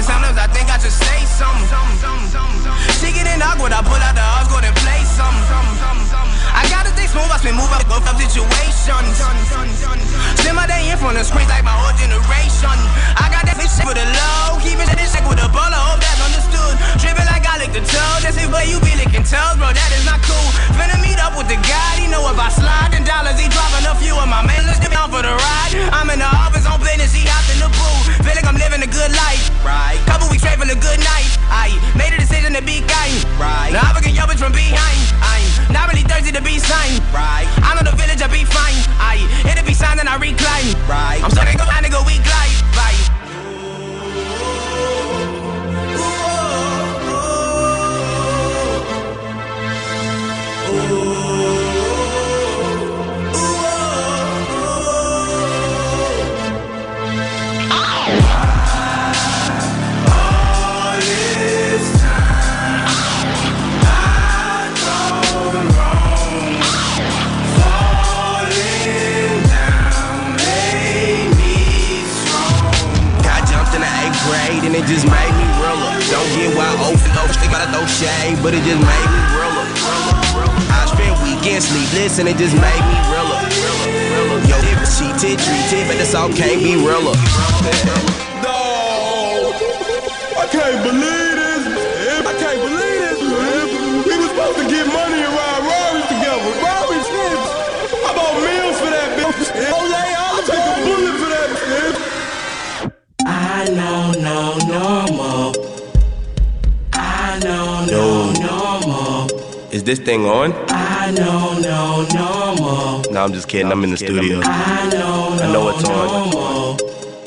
and sometimes I think I should say something. She getting awkward, I pull out the Osgood and play something. I gotta stay smooth, I spin move up, go up situations. Spend my day in front of screens like my whole generation. I got that shit with a low, keeping that shit with a ball, I hope that's understood. Dripping like I lick the toe, that's the way you be licking toes, bro, that is not cool. Finna meet up with the guy, he know if I slide in dollars, he dropping a few of my man, let's get down for the ride. I'm in the office on business, he hopped in the booth. Feel like I'm living a good life, right? Couple weeks straight for a good night. I made a decision to be kind, right? Now I'm fucking your bitch from behind. I'm not really thirsty to be signed, right? I know the village, I be fine. I hit it be signed and I recline, right? I'm starting to go down and go weak life, right? And it just made me realer. Don't get wild, think about throw shade, but it just made me realer. I spent weekends sleepless and it just made me realer. Yo, if she treated, but this all can't be realer. No, I can't believe this, man. I can't believe this, man. We was supposed to get money and ride Rarries together. Rarries, man. I bought meals for that bitch. I'll take a bullet for that bitch. I know no normal. I know no normal. Is this thing on? I know no normal. No, I'm just kidding. I'm in the studio. I know it's on. normal.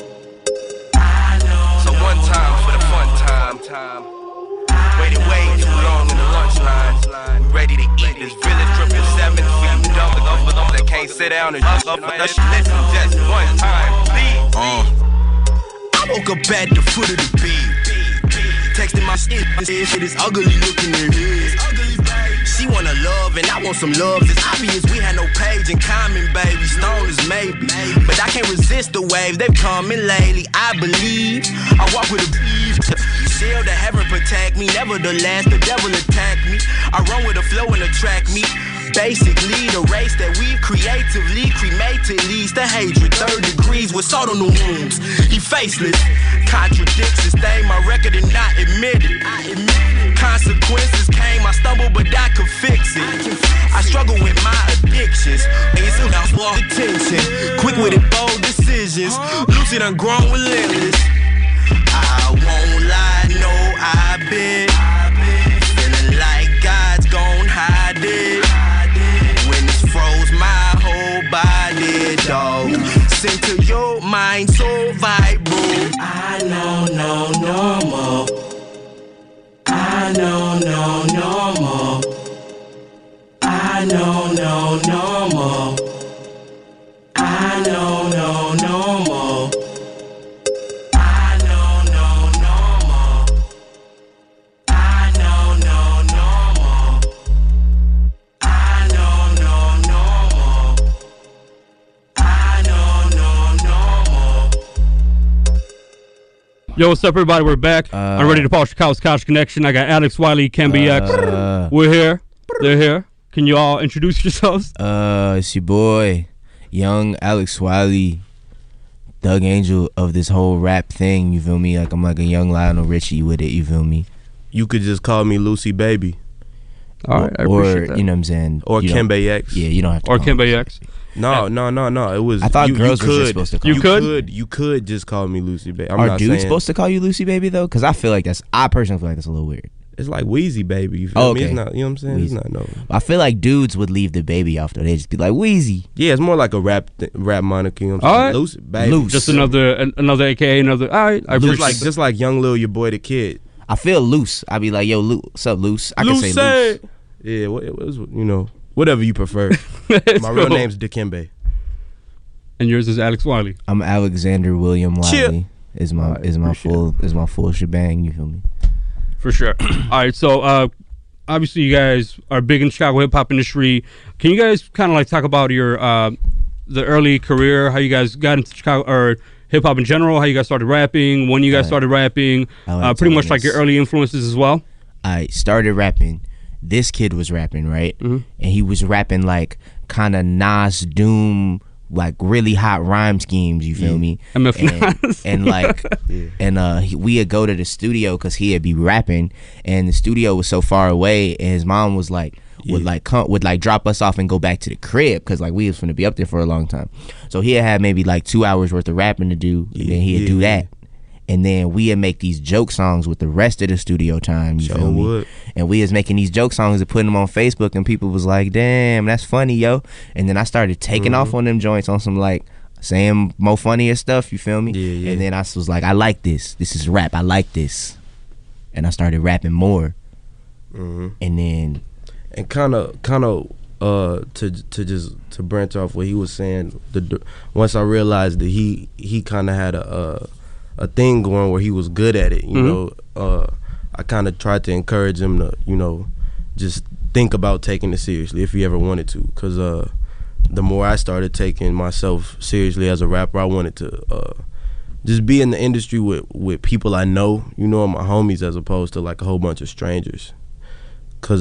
So one time for the fun time. Waited way too long in the lunch line. We ready to eat this village 777 for you dumb that can't sit down and just listen just one time, please. I woke up at the foot of the bed, texting my shit is ugly looking in here. She wanna love and I want some love. It's obvious we had no page in common, baby. Stoners maybe, but I can't resist the waves. They've come in lately. I believe I walk with a beef. Shield the heaven protect me. Nevertheless, the devil attack me. I run with the flow and attract me. Basically, the race that we creatively cremated leads to hatred. 3rd degrees with salt on the wounds. He faceless, contradicts his thing, my record and not admit it. Consequences came, I stumbled, but I could fix it. I struggle with my addictions. It's about all attention. Quick-witted, bold decisions. Lucid, I'm grown, relentless. I won't lie, no, I've been feeling like God's gon' hide it. Froze my whole body, dog. Sent to your mind, so vibrant. I know no normal. I know no normal. I know no normal. I know no normal. I know no normal. I know no normal. I know no normal. I know no normal. Yo, what's up, everybody? We're back. I'm ready to polish the Couch Connection. I got Alex Wiley, Camby X. We're here. They're here. Can you all introduce yourselves? It's your boy, young Alex Wiley, Doug Angel of this whole rap thing. You feel me? Like I'm like a young Lionel Richie with it. You feel me? You could just call me Lucy Baby. All right, I appreciate that. You know what I'm saying? Or Camby X. Yeah, you don't have to. Or Camby X. No. It was. I thought girls were just supposed to call You could just call me Lucy Baby. Are dudes supposed to call you Lucy Baby though? Because I personally feel like that's a little weird. It's like Wheezy Baby. You feel me? It's not. You know what I'm saying? Weezy. It's not no. I feel like dudes would leave the baby off though. They just be like Wheezy. Yeah, it's more like a rap moniker. You know what I'm saying? Right. Lucy Baby. Loose. Just another AKA, another. All right, I just like Young Lil, your boy the Kid. I feel loose. I be like, yo, what's up, loose? I can say loose. Yeah, it was, whatever you prefer. My real name's Dikembe. And yours is Alex Wiley. I'm Alexander William Wiley. Is my full shebang. You feel me? For sure. All right, so obviously you guys are big in Chicago hip hop industry. Can you guys kind of like talk about your the early career, how you guys got into Chicago, or hip hop in general, how you guys started rapping, when you guys started rapping, pretty much like your early influences as well. I started rapping. This kid was rapping, right? Mm-hmm. And he was rapping like kind of Nas Doom, like really hot rhyme schemes. You feel me? And like, we'd go to the studio because he'd be rapping, and the studio was so far away, and his mom was like, would drop us off and go back to the crib because like we was finna be up there for a long time. So he had maybe like 2 hours worth of rapping to do, and then he'd do that. And then we'd make these joke songs with the rest of the studio time, you feel me? And we was making these joke songs and putting them on Facebook, and people was like, damn, that's funny, yo. And then I started taking off on them joints on some like saying more funnier stuff, you feel me? Yeah. And then I was like, I like this. This is rap. I like this. And I started rapping more. And then... And kind of to branch off what he was saying, once I realized that he kind of had a thing going where he was good at it, you know, I kind of tried to encourage him to, you know, just think about taking it seriously if he ever wanted to, because the more I started taking myself seriously as a rapper, I wanted to just be in the industry with people I know, you know, my homies, as opposed to like a whole bunch of strangers. Because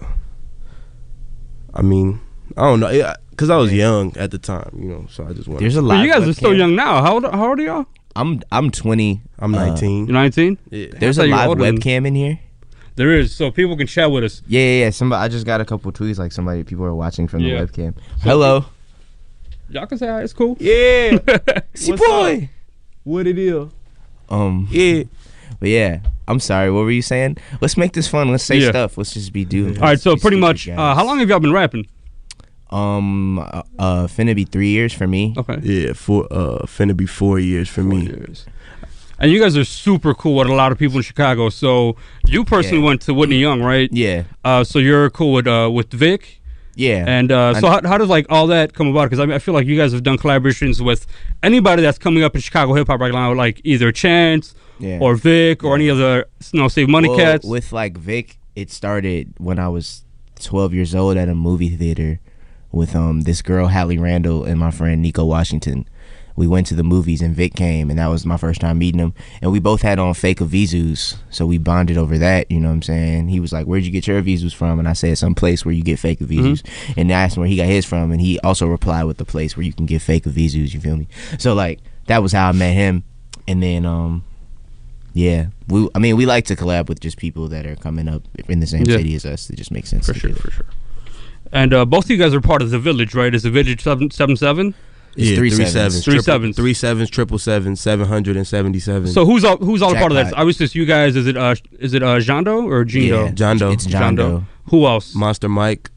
I mean, I don't know, because I was young at the time, you know, so I just wanted. There's a lot. You guys are still young now. How old are y'all? I'm 20. I'm 19. You're 19? Yeah. There's a live webcam in here. There is, so people can chat with us. Yeah. Somebody, I just got a couple tweets like people are watching from the webcam. Hello. Y'all can say hi. It's cool. Yeah. See boy. What it is? Yeah. But yeah, I'm sorry. What were you saying? Let's make this fun. Let's say stuff. Let's just be doing. All right. So pretty much, how long have y'all been rapping? Finna be 3 years for me. Okay. Yeah, finna be 4 years for me. And you guys are super cool with a lot of people in Chicago. So you personally went to Whitney Young, right? Yeah. So you're cool with Vic. Yeah. And so how does like all that come about? Because I mean, I feel like you guys have done collaborations with anybody that's coming up in Chicago hip hop right now, like either Chance or Vic or any other, Save Money Cats. With like Vic, it started when I was 12 years old at a movie theater with this girl Hallie Randall and my friend Nico Washington. We went to the movies and Vic came, and that was my first time meeting him. And we both had on fake Avizus, so we bonded over that, you know what I'm saying? He was like, where'd you get your Avizus from? And I said, some place where you get fake Avizus. And I asked him where he got his from, and he also replied with the place where you can get fake Avizus, you feel me? So like, that was how I met him. And then, we like to collab with just people that are coming up in the same city as us. It just makes sense. For sure. And both of you guys are part of The Village, right? Is The Village 777? It's 3 sevens. 3 sevens. 3 sevens, 777, 777. So who's all a part of that? Jackpot. Obviously, it's you guys. Is it Jando or Jindo? Yeah, Jondo. It's Jondo. Who else? Monster Mike,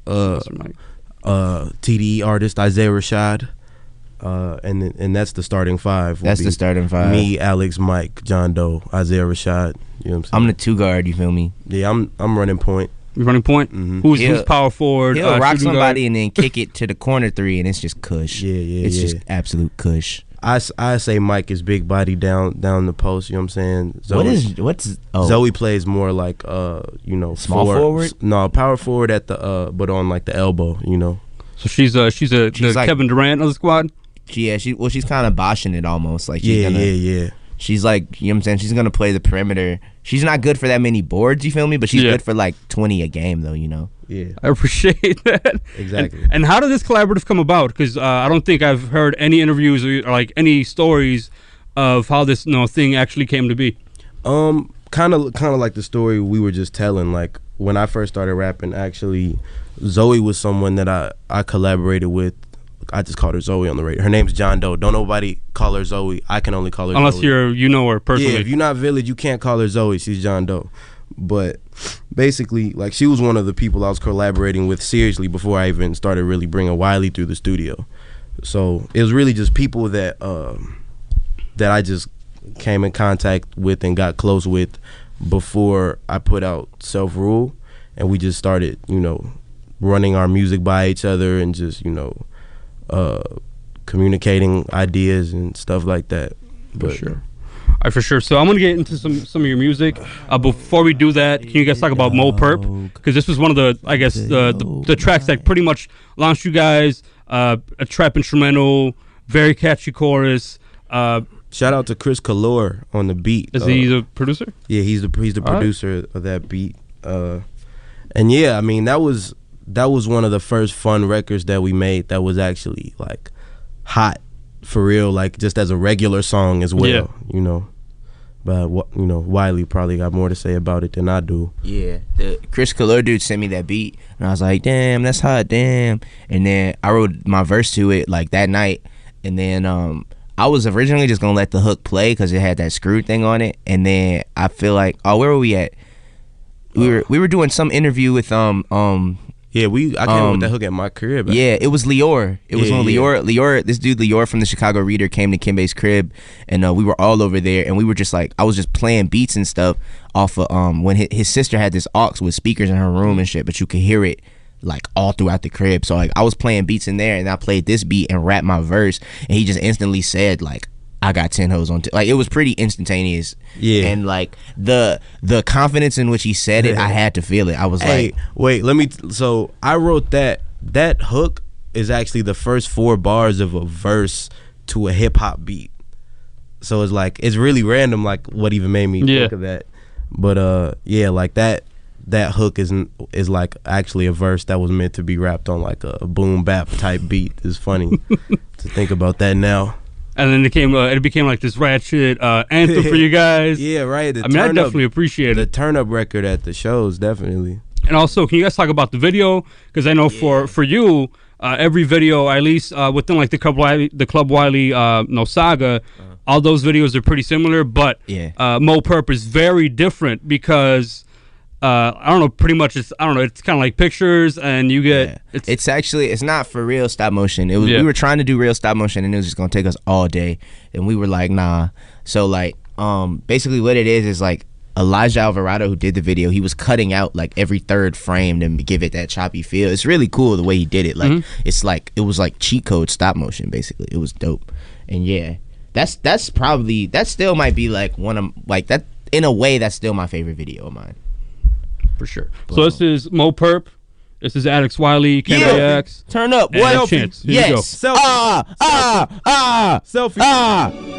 TDE artist Isaiah Rashad, and that's the starting five. That's the starting five. Me, Alex, Mike, Jondo, Isaiah Rashad. You know what I'm saying? I'm the two guard, you feel me? Yeah, I'm running point. You're running point. Who's power forward? He'll rock shooting somebody guard? and then kick it to the corner three, and it's just cush. It's just absolute cush. I say Mike is big body down the post. You know what I'm saying? What's Zoe plays more like small forward? No, power forward at the but on like the elbow. You know. So she's the like, Kevin Durant of the squad. She's kind of boshing it almost like yeah. She's like, you know what I'm saying? She's gonna play the perimeter. She's not good for that many boards, you feel me? But she's good for like 20 a game though, you know. Yeah, I appreciate that. Exactly. And how did this collaborative come about? Because I don't think I've heard any interviews or like any stories of how this thing actually came to be. Kind of like the story we were just telling. Like when I first started rapping, actually, Zoe was someone that I collaborated with. I just called her Zoe on the radio. Her name's John Doe. Don't nobody call her Zoe. I can only call her unless Zoe. you know her personally. Yeah, if you're not Village, you can't call her Zoe. She's John Doe. But basically, like, she was one of the people I was collaborating with seriously before I even started really bringing Wiley through the studio. So it was really just people that I just came in contact with and got close with before I put out Self Rule, and we just started, running our music by each other and just, communicating ideas and stuff like that. For sure. All right, for sure. So I'm gonna get into some of your music. Before we do that, can you guys talk about Mo Perp? Because this was one of the, I guess, the tracks that pretty much launched you guys. A trap instrumental, very catchy chorus. Shout out to Chris Calor on the beat. Is he the producer? Yeah, he's the producer of that beat. And yeah, I mean that was one of the first fun records that we made that was actually like hot for real, like just as a regular song as well. You know. But Wiley probably got more to say about it than I do. Yeah, the Chris Calor dude sent me that beat, and I was like, "Damn, that's hot, damn." And then I wrote my verse to it like that night, and then I was originally just gonna let the hook play because it had that screw thing on it, and then I feel like, where were we at? We were doing some interview with Yeah, I came up with that hook at my crib. Yeah, it was Lior. It was when Lior, this dude Lior from the Chicago Reader came to Kimbe's crib, and we were all over there, and we were just like, I was just playing beats and stuff off of when his sister had this aux with speakers in her room and shit, but you could hear it like all throughout the crib. So like I was playing beats in there, and I played this beat and rapped my verse, and he just instantly said like, I got 10 hoes on like it was pretty instantaneous. Yeah. And like the confidence in which he said it, I had to feel it. I was like, wait, so I wrote that hook is actually the first 4 bars of a verse to a hip hop beat. So it's like it's really random like what even made me think of that. But yeah, like that hook is like actually a verse that was meant to be rapped on like a boom bap type beat. It's funny to think about that now. And then it became like this ratchet anthem for you guys. Yeah, right. I definitely appreciate the turn up record at the shows, definitely. And also, can you guys talk about the video? Because I know for you, every video, at least within like the Club Wiley saga, all those videos are pretty similar. But Mo Perp is very different because I don't know. Pretty much, it's kind of like pictures, and you get. It's not for real stop motion. It was we were trying to do real stop motion, and it was just gonna take us all day, and we were like, nah. So like, basically, what it is like Elijah Alvarado, who did the video, he was cutting out like every third frame to give it that choppy feel. It's really cool the way he did it. Like it's like it was like cheat code stop motion. Basically, it was dope, and that still might be like one of like that in a way. That's still my favorite video of mine. For sure. So this is Mo Perp. This is Addicts Wiley, Kembe X. Turn up. What? Chance. Here yes. You go. Selfie.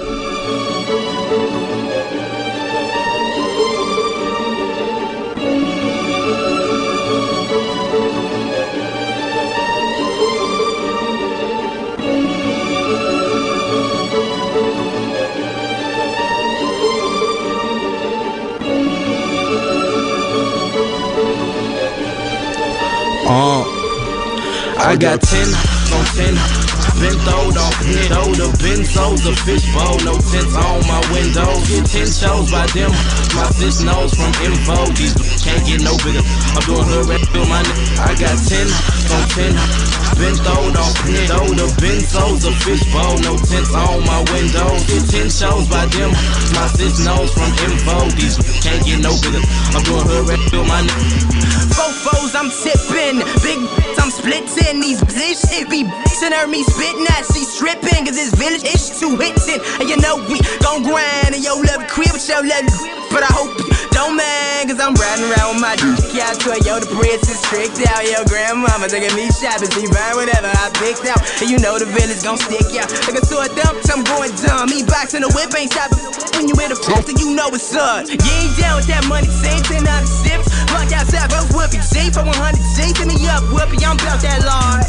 I got 10 on 10, been throwed off head older, been sold a fishbowl, no tints on my windows, 10 shows by them, my sis knows from info, these can't get no bigger, I'm doing hood rap, feel my I got 10 on 10, been throwed off head older, been sold a fishbowl, no tints on my windows, 10 shows by them, my sis knows from info, these can't get no bigger, I'm doing hood rap, feel my Fofos, I'm tipping, big I'm splitting, these bitch it be bitchin' her me spittin' that she stripping, cause this village is too hittin', and you know we gon' grind, and yo love crib with your love, but I hope you don't mind, cause I'm riding around with my out Toyota Princess tricked out, yo grandmama taking me shopping, she buying whatever I picked out, and you know the village gon' stick out, like a sore dump, I'm going dumb, me boxing the whip ain't stopping, when you in the post, you know it's up, you ain't down with that money, same 10 out of 6, walk outside, both whoopie, G for 100 G, send me up, whoopie, I'm about that law,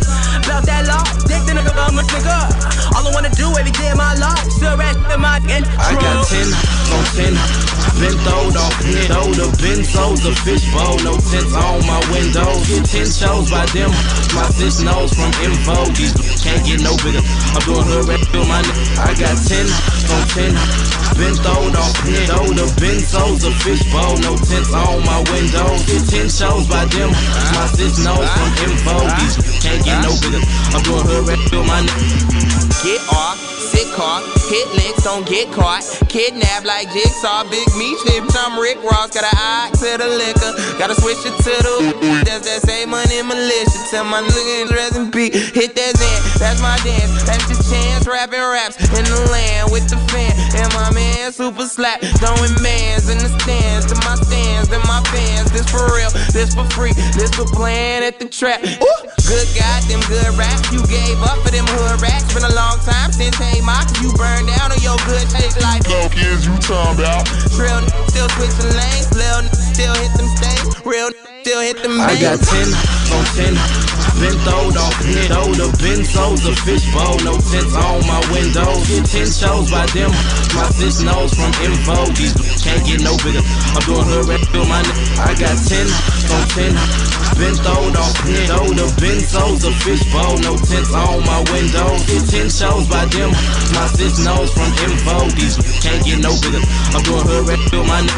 dick the nigga, I'm a nigga, all I wanna do every day of my life, still rest in my intro. I got 10 on 10, been throwed off head older, been sold a fishbowl, no tints on my windows, 10 shows by them, my sis knows from info, these can't get no bigger, I'm doing hood rap, feel my I got 10 on 10, been throwed off head older, been sold a fishbowl, no tints on my windows, 10 shows by them, my sis knows from info, these can't get no bigger, I'm doing hood rap, feel my Get off, sit car, hit links, don't get caught. Kidnap like Jigsaw, big meat chips. I'm Rick Ross, got an eye to the liquor. Gotta switch it to the that's that same money militia. Tell my niggas rest in peace. Hit that Zen, that's my dance. That's the chance, rapping raps in the land with the fan. And my man super slap, throwing mans in the stands. To my stands and my fans. This for real, this for free, this for playing at the trap. Ooh. Good God, them good raps you gave up for them hood rats. Been a long time since Hey Mox, you burned down on your no good shit like Love is you talking about. Real still switching lanes, lil still hit them stains, real still hit them I got 10 on 10, been throwed off hit, the benzos, a fishbowl, no tints on my windows. 10 shows by them, my sis knows from info. These can't get no bigger. I'm doing hood rap, feel my I got 10 on 10, been throwed off hit, the benzos, a fishbowl, no tints on my windows. 10 shows by them, my sis knows from info. These can't get no bigger. I'm doing hood rap, feel my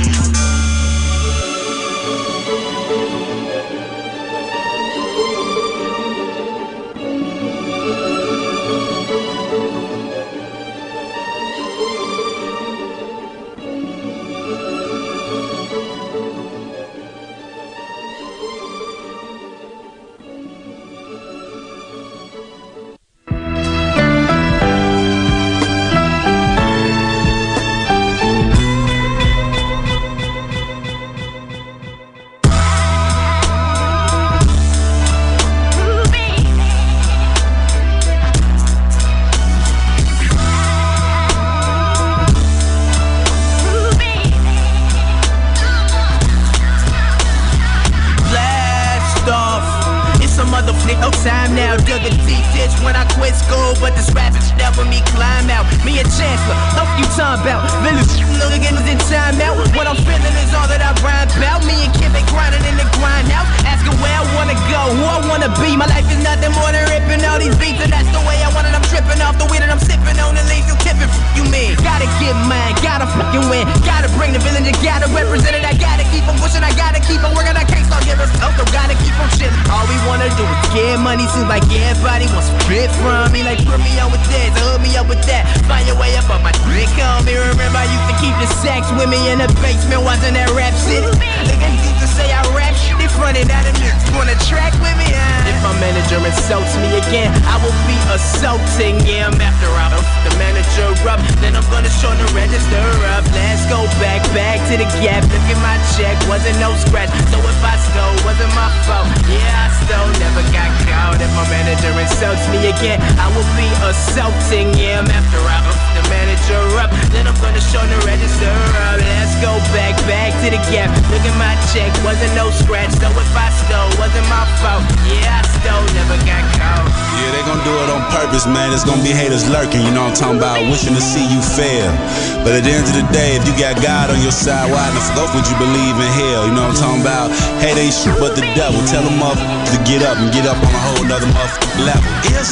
no time now, dug a deep ditch when I quit school, but this rapping shit helping me climb out. Me and Chancellor, what you talking about? Village look again is in time out. What I'm feeling is all that I rhyme about. Me and Kim been grinding in the grind house, asking where I wanna go, who I wanna be. My life is nothing more than ripping all these beats, and that's the way I want it. I'm tripping off the weed and I'm sipping on the leaves. You tipping, you mean? Gotta get mine, gotta fucking win, gotta bring the villain, you gotta represent it. I gotta keep on pushing, I gotta keep on working. I can't start giving up, so gotta keep on chilling. All we wanna do is get money, seems like everybody wants a bit from me. Like put me on with this, hook me up with that. Find your way up on my dick on me. Remember I used to keep the sex with me in the basement, watching that rap shit. Looking deep to say I rap shit, they fronted out of me. Wanna track with me? If my manager insults me again, I will be assaulting him. After I hook the manager up, then I'm gonna show the register up. Let's go back to the gap. Look at my check, wasn't no scratch. So if I stole, wasn't my fault. Yeah, I stole, never got caught. If my manager insults me again, I will be assaulting him. After I hook the manager up, then I'm gonna show the register up. Let's go back to the gap. Look at my check, wasn't no scratch. So if I stole, wasn't my fault. Yeah, I stole, never got caught. Yeah, they gon' do it on purpose, man. There's gonna be haters lurking, you know what I'm talking about? Wishing to see you fail. But at the end of the day, if you got God on your side, why the fuck would you believe in hell? You know what I'm talking about? Hate ain't shit but the devil. Tell them to get up and get up on a whole nother motherfucking level. It's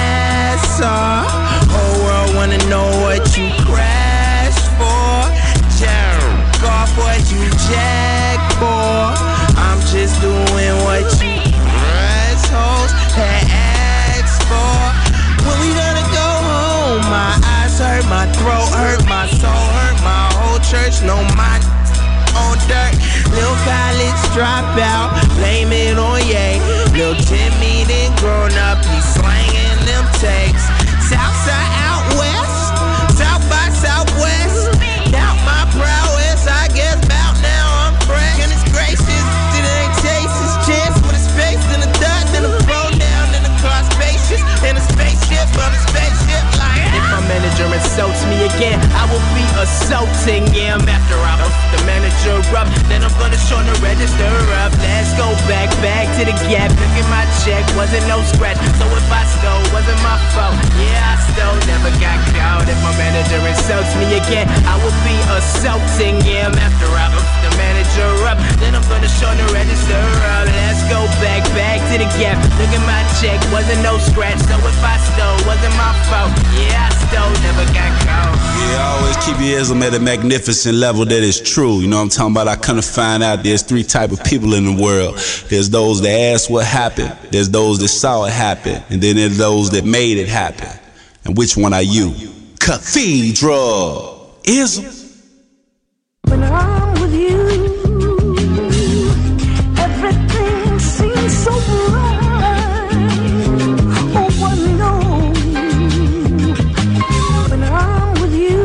NASA. Whole world wanna know what you crashed for. Jerk off what you jack for. I'm just doing what you assholes had asked for. When we gonna go home? My eyes hurt, my throat hurt, my soul hurt, my whole church know my on dirt. Lil' college dropout, blame it on Ye. Lil' Timmy then grown up, he slanging them takes. Southside out west, South by Southwest. Doubt my prowess, I guess bout now I'm fresh. And it's gracious, it ain't taste, it's chance with a space, then a dot, then a throw down, then a car spacious, then a spaceship, but a spaceship like. If my manager insults me again, I will be assaulting him. After I hook the manager up, then I'm gonna show the register up. Let's go back to the gap. Look at my check, wasn't no scratch. So if I stole, wasn't my fault. Yeah, I stole, never got caught. If my manager insults me again, I will be assaulting him. After I hook the manager up, then I'm gonna show the register up. Let's go back to the gap. Look at my check, wasn't no scratch. So if I stole, wasn't my fault. Yeah, I stole, never got caught. Yeah, always keep your ism at a magnificent level that is true. You know what I'm talking about? I come to find out there's three type of people in the world. There's those that asked what happened, there's those that saw it happen, and then there's those that made it happen. And which one are you? Cathedral ism. When I'm with you, everything seems so bright. Oh, I know. When I'm with you,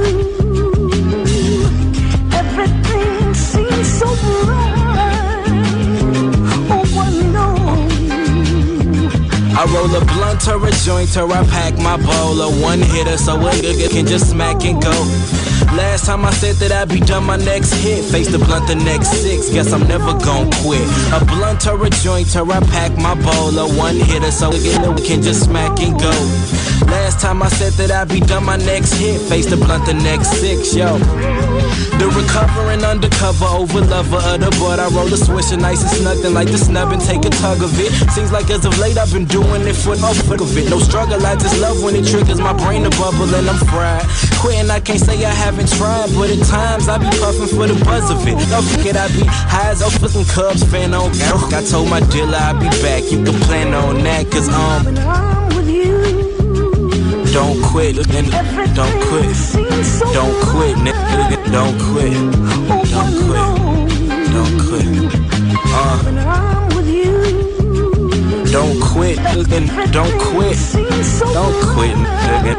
everything seems so bright. Oh, I know. I roll a blunt or a joint or I pack my bowl. A one hitter so a nigga can just smack and go. Last time I said that I'd be done my next hit. Face the blunt the next 6, guess I'm never gon' quit. A blunt or a joint or I pack my bowl. A one hitter so a nigga can just smack and go. Last time I said that I'd be done my next hit. Face the blunt the next 6, yo. The recovering undercover over lover of the board. I roll a swisher nice and snug, then like the snub and take a tug of it. Seems like as of late I've been doing it for no fuck of it. No struggle, I just love when it triggers my brain to bubble and I'm fried. Quitting, I can't say I haven't tried, but at times I be puffing for the buzz of it. Don't forget I be high as a fucking Cubs fan on. I told my dealer I'll be back. You can plan on that, cause when I'm with you, don't quit, nigga. Don't quit. Don't quit, nigga. Don't quit. Don't quit. Don't quit. when I'm with you, Don't quit, nigga. Don't quit. Don't quit, nigga.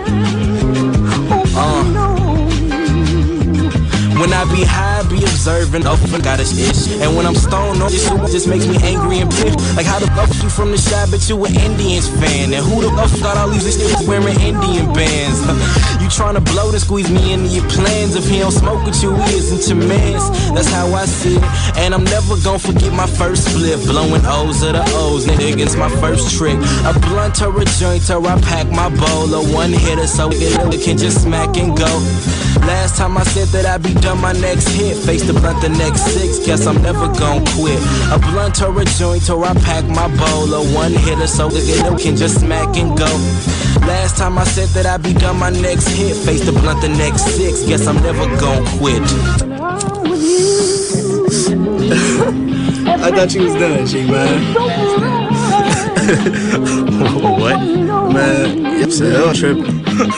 When I be high, I be observing, oh, I got a itch. And when I'm stoned, this shit just makes me angry and pissed. Like how the fuck you from the shop, but you an Indians fan? And who the fuck got all these niggas wearing Indian bands? You tryna blow to squeeze me into your plans. If he don't smoke with you, he isn't your mans. That's how I see it. And I'm never gonna forget my first split. Blowing O's of the O's, nigga, it's my first trick. A blunt or a joint or I pack my bowl. A one hitter so it can just smack and go. Last time I said that I'd be done my next hit. Face the blunt the next 6, guess I'm never gon' quit. A blunt or a joint or I pack my bowl. A one hitter so it can just smack and go. Last time I said that I'd be done my next hit. Face the blunt the next 6, guess I'm never gon' quit. I thought you was done, G, man. What? Man, it's hell tripping.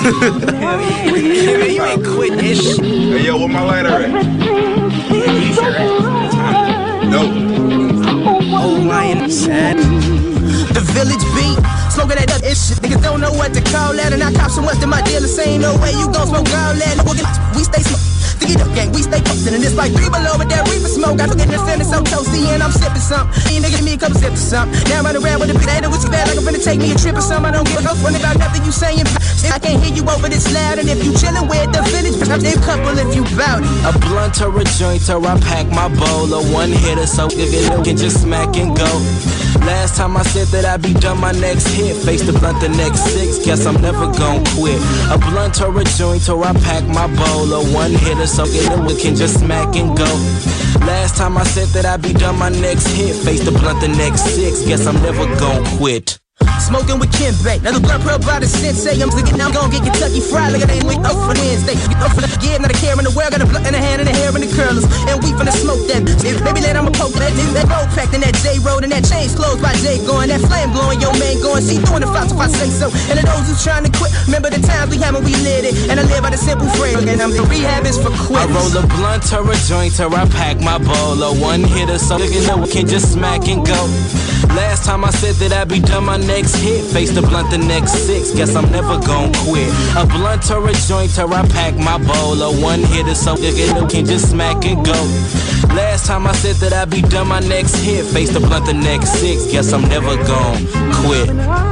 You ain't quitting this shit. Hey, yo, where my lighter at? You sure No. Oh, my sad. The village beat, smoking that up shit. Niggas don't know what to call that, and I cop so much that my dealer say ain't no way you gon' smoke all that. We stay smoke. Stick it up, gang, we stay posted, and it's like 3 below with that reefer smoke. I forget the center so toasty, and I'm sipping something. Hey, nigga, give me a couple sips of something. Now I'm running around with a potato, which is bad, like I'm finna take me a trip or something. I don't give a fuck about nothing you saying. I can't hear you over this loud, and if you chillin' with the village, I'm a couple if you bout it. A blunt or a joint or I pack my bowl. A one hitter so it can just smack and go. Last time I said that I'd be done my next hit. Face the blunt the next 6, guess I'm never gon' quit. A blunt or a joint or I pack my bowl. A one hitter so it can just smack and go. Last time I said that I'd be done my next hit. Face the blunt the next 6, guess I'm never gon' quit. Smoking with Kim Bay, now the blood pearl by the sensei. I'm thinking I'm gon' get Kentucky Fried like I ain't wait up for Wednesday. Get up for the give, not a care in the world. Got a blunt in the hand and a hair in the curlers, and we finna smoke that. Baby, let I'ma poke that. That road packed in that J road and that chains closed by J going. That flame blowing, your man going. See doing the flops if I say so. And to those who trying to quit, remember the times we had when we lit it. And I live by the simple phrase, and I'm the rehab is for quit. I roll a blunt or a joint or I pack my bowl. A one hitter so it can just smack and go. Last time I said that I'd be done my next hit. Face the blunt the next 6, guess I'm never gon' quit. A blunt or a joint or I pack my bowl. A one hitter so it can just smack and go. Last time I said that I'd be done my next hit. Face the blunt the next 6, guess I'm never gon' quit.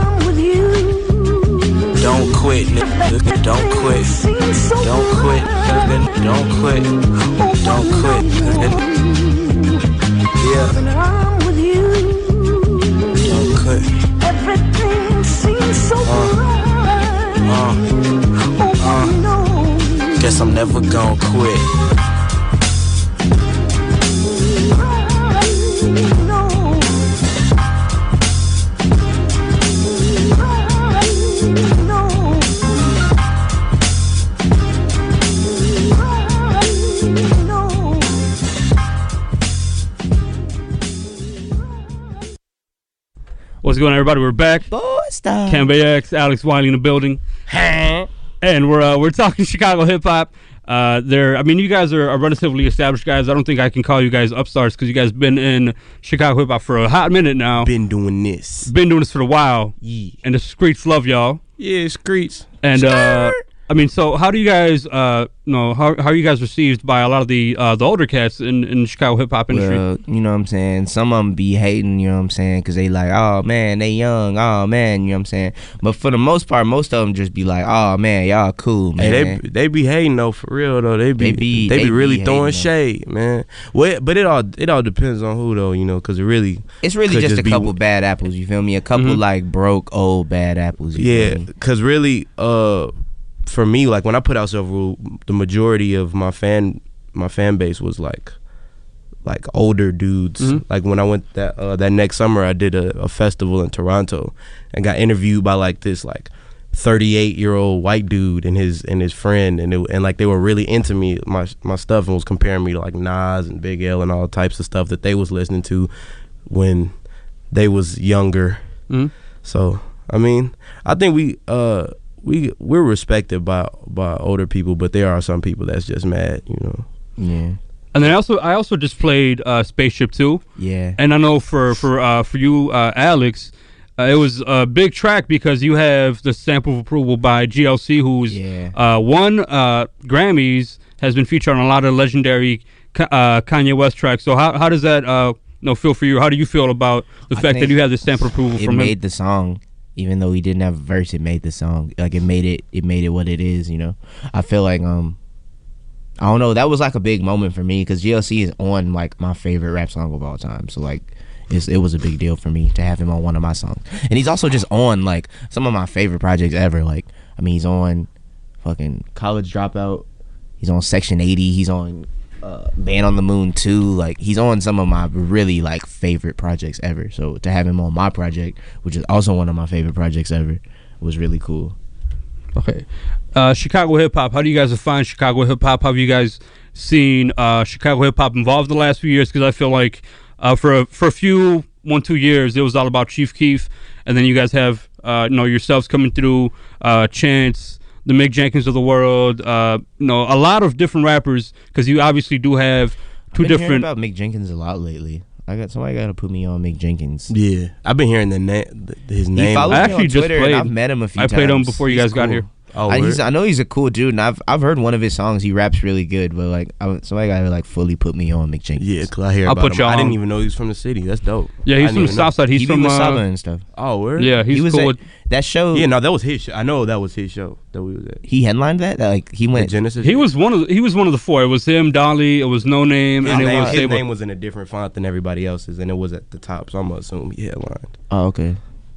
Don't quit, nigga. Don't quit. Don't quit, nigga. Don't quit. Don't quit, nigga. Yeah. Don't quit. Everything seems so Guess I'm never gon' quit. What's going on, everybody? We're back. Cambay X, Alex Wiley in the building. And we're talking Chicago hip hop. I mean, you guys are relatively established guys. I don't think I can call you guys upstarts because you guys been in Chicago hip hop for a hot minute now. Been doing this for a while. Yeah. And the streets love y'all. Yeah, streets. And I mean, so how do you guys, how are you guys received by a lot of the older cats in the Chicago hip hop industry? Well, you know what I'm saying? Some of them be hating, you know what I'm saying? Because they like, oh man, they young, oh man, you know what I'm saying? But for the most part, most of them just be like, oh man, y'all cool, man. Hey, they be hating though, for real though. They be really throwing shade, man. Well, but it all depends on who though, you know, because it's really just a couple bad apples. You feel me? A couple like broke old bad apples. You feel me? Because really, for me, like when I put out Self Rule, the majority of my fan base was like older dudes. Like when I went that next summer, I did a festival in Toronto and got interviewed by like this like 38-year-old white dude and his friend, and like they were really into me, my stuff, and was comparing me to like Nas and Big L and all types of stuff that they was listening to when they was younger. So I mean, I think we're respected by older people, but there are some people that's just mad, you know. Yeah. And then I also just played Spaceship 2. Yeah. And I know for you, Alex, it was a big track because you have the stamp of approval by GLC, who's won Grammys, has been featured on a lot of legendary Kanye West tracks. So how does that feel for you? How do you feel about the fact that you have the stamp of approval from him? It made the song. Even though he didn't have a verse, it made the song. Like it made it what it is, you know. I feel like I don't know, that was like a big moment for me because GLC is on like my favorite rap song of all time. So like it was a big deal for me to have him on one of my songs. And he's also just on like some of my favorite projects ever. Like I mean, he's on fucking College Dropout, he's on Section 80, he's on Man on the Moon 2. Like he's on some of my really like favorite projects ever. So to have him on my project, which is also one of my favorite projects ever, was really cool. Okay. Chicago hip hop, how do you guys define Chicago hip hop? How have you guys seen Chicago hip hop involved the last few years? Because I feel like for a few 1-2 years it was all about Chief Keef, and then you guys have yourselves coming through, Chance, the Mick Jenkins of the world, a lot of different rappers, because you obviously do have two different. Hearing about Mick Jenkins a lot lately. Somebody got to put me on Mick Jenkins. Yeah, I've been hearing his name. He follows me on Twitter, and I've met him a few times. I played him before you guys got here. Oh, I know he's a cool dude, and I've heard one of his songs. He raps really good, but like somebody got to like fully put me on Mick Jenkins. Yeah, cause I hear about him. I didn't even know he was from the city. That's dope. Yeah, he's from the South Side. He's from Southern and stuff. Oh, word? Yeah, he was cool. That show. Yeah, no, that was his show. I know that was his show that we was at. He headlined that. Like he went Genesis. He was one of the four. It was him, Dolly. It was No Name, and it was his name was in a different font than everybody else's, and it was at the top. So I'm gonna assume he headlined. Oh, okay.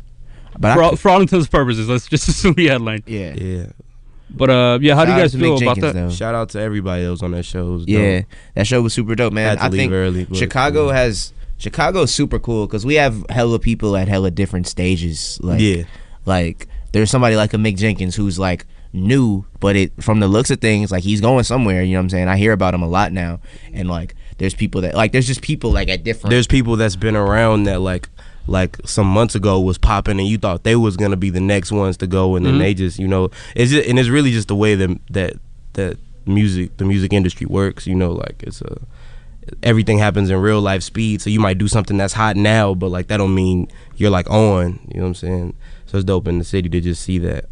But for all intents and purposes, let's just assume he headlined. Yeah. But how do you guys feel about that? Though. Shout out to everybody that was on that show. Yeah, that show was super dope, man. I think early, Chicago's super cool because we have hella people at hella different stages. Like there's somebody like a Mick Jenkins who's like new, but from the looks of things, like he's going somewhere. You know what I'm saying? I hear about him a lot now, and like there's people that there's just people like at different. There's people that's been around that like some months ago was popping, and you thought they was gonna be the next ones to go, and then they just it's really just the way that the music industry works. Like everything happens in real life speed. So you might do something that's hot now, but like that don't mean you're like on. You know what I'm saying? So it's dope in the city to just see that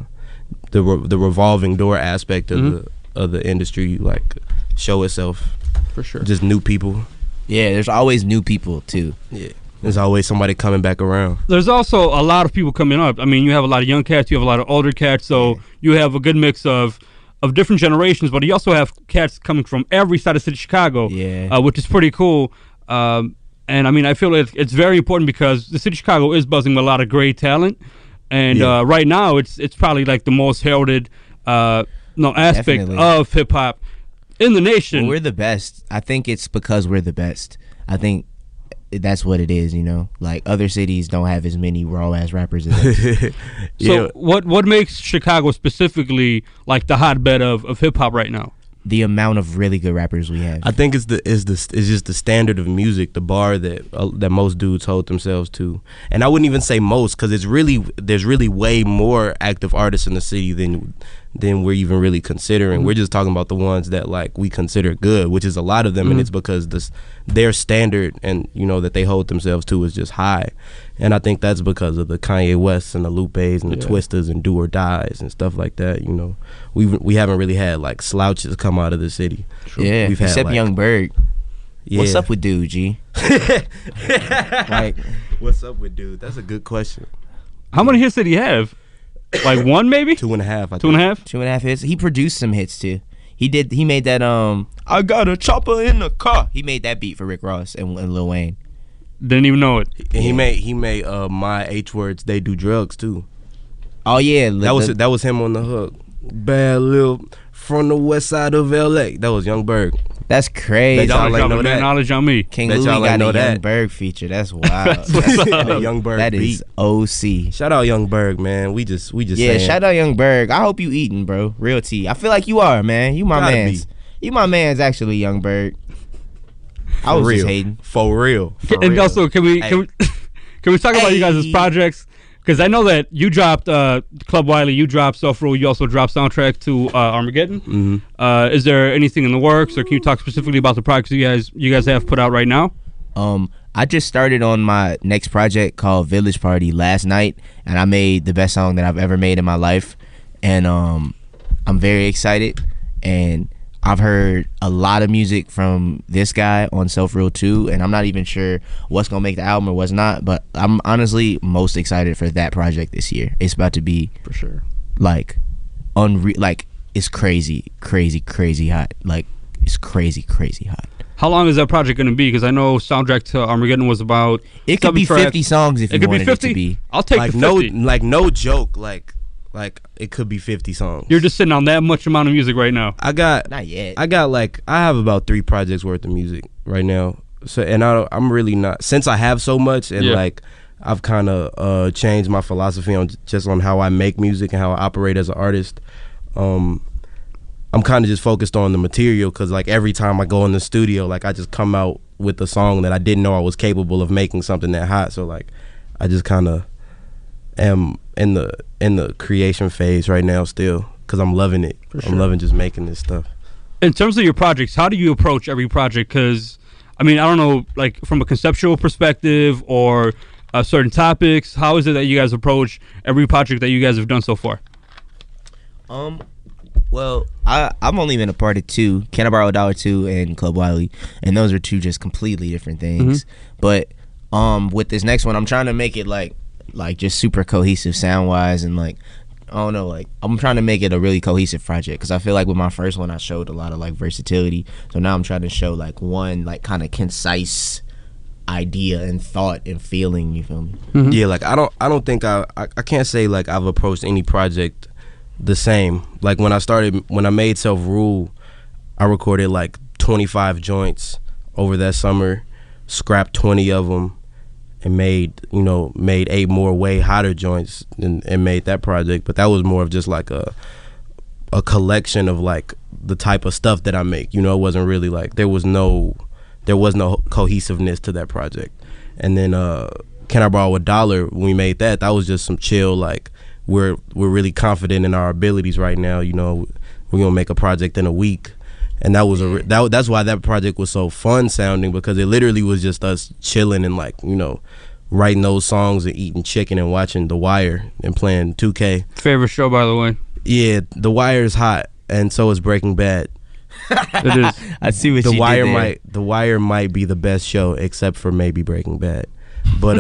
the revolving door aspect of the industry like show itself. For sure. Just new people. Yeah, there's always new people too. Yeah. There's always somebody coming back around. There's also a lot of people coming up. I mean, you have a lot of young cats, you have a lot of older cats, so you have a good mix of different generations, but you also have cats coming from every side of the city of Chicago, which is pretty cool. And I mean, I feel it's very important because the city of Chicago is buzzing with a lot of great talent, and right now it's probably like the most heralded aspect of hip hop in the nation. Well, we're the best. I think it's because we're the best. I think that's what it is, like other cities don't have as many raw ass rappers as us. So what makes Chicago specifically like the hotbed of hip hop right now? The amount of really good rappers we have. I think it's just the standard of music, the bar that most dudes hold themselves to. And I wouldn't even say most, because there's really way more active artists in the city than we're even really considering. We're just talking about the ones that like we consider good, which is a lot of them, and it's because their standard and that they hold themselves to is just high. And I think that's because of the Kanye Wests and the Lupes and the Twisters and Do or Dies and stuff like that. We haven't really had like slouches come out of the city. Yeah, we've had, except like, Young Berg. Yeah. What's up with Dude, G? Like, what's up with Dude? That's a good question. How many hits did he have? Like one, maybe? 2.5. 2.5? 2.5 hits. He produced some hits too. He made that I got a chopper in the car. He made that beat for Rick Ross and Lil Wayne. Didn't even know it. And he made my H Words They Do Drugs too. Oh yeah, that was him on the hook. Bad Lil from the west side of LA. That was Young Berg. That's crazy. Knowledge on me. King Louis got a Young Berg feature. That's wild. Young Berg that beat. is OC. Shout out Young Berg, man. We just yeah. Shout out Young Berg. I hope you eating, bro. Real tea. I feel like you are, man. You my man's. You my man's actually, Young Berg. I was just hating. For real. And also, can we talk about you guys' projects? Because I know that you dropped Club Wiley, you dropped Self Rule, you also dropped soundtrack to Armageddon. Mm-hmm. Is there anything in the works, or can you talk specifically about the projects you guys have put out right now? I just started on my next project called Village Party last night, and I made the best song that I've ever made in my life, and I'm very excited. And I've heard a lot of music from this guy on Self Rule 2, and I'm not even sure what's going to make the album or what's not, but I'm honestly most excited for that project this year. It's about to be, for sure, like, unreal. Like, it's crazy hot. Like, it's crazy hot. How long is that project going to be? Because I know soundtrack to Armageddon was about... It could be 50 songs if you wanted it to be. I'll take like the 50. No joke, like it could be 50 songs. You're just sitting on that much amount of music right now. Not yet. I have about 3 projects worth of music right now. So, and I'm really not, since I have so much, and like I've kind of changed my philosophy on how I make music and how I operate as an artist. I'm kind of just focused on the material, because like every time I go in the studio, like I just come out with a song that I didn't know I was capable of making something that hot. So like I just kind of am in the creation phase right now still, because I'm loving it. I'm loving just making this stuff. In terms of your projects, how do you approach every project? Because I mean, I don't know, like from a conceptual perspective or certain topics, how is it that you guys approach every project that you guys have done so far? Well, I've only been a part of 2, Can I Borrow $1 2 and Club Wiley, and those are 2 just completely different things. But with this next one, I'm trying to make it like just super cohesive sound wise, and like I don't know, like I'm trying to make it a really cohesive project, because I feel like with my first one I showed a lot of like versatility. So now I'm trying to show like one like kind of concise idea and thought and feeling. You feel me? Yeah, like I don't think I can't say like I've approached any project the same. Like when I made Self Rule, I recorded like 25 joints over that summer, scrapped 20 of them, and made 8 more way hotter joints and made that project. But that was more of just like a collection of like the type of stuff that I make. It wasn't really like there was no cohesiveness to that project. And then Can I Borrow $1? When we made that was just some chill, like we're really confident in our abilities right now. We're gonna make a project in a week. And that was that's why that project was so fun sounding, because it literally was just us chilling and like, writing those songs and eating chicken and watching The Wire and playing 2K. Favorite show, by the way. Yeah, The Wire is hot, and so is Breaking Bad. It is. I see what you did there. The Wire might be the best show, except for maybe Breaking Bad. But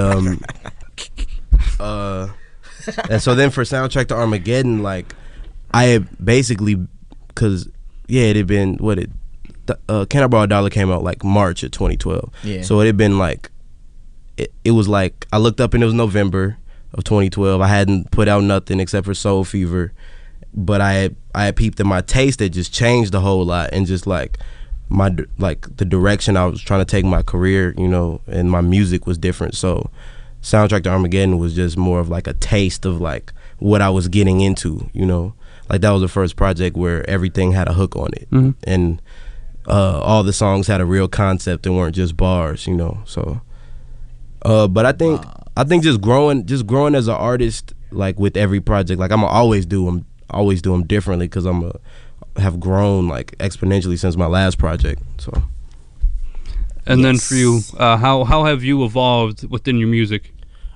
and so then for soundtrack to Armageddon, like I had basically, because it had been Can I Borrow $1 came out like March of 2012. Yeah. So it had been like it was like I looked up and it was November of 2012. I hadn't put out nothing except for Soul Fever, but I had peeped that my taste had just changed a whole lot, and just like the direction I was trying to take my career, and my music was different. So soundtrack to Armageddon was just more of like a taste of like what I was getting into, like that was the first project where everything had a hook on it, and all the songs had a real concept and weren't just bars, so but I think just growing as an artist, like with every project, like I'm gonna always do always do them differently because have grown like exponentially since my last project. So. And then for you, how have you evolved within your music?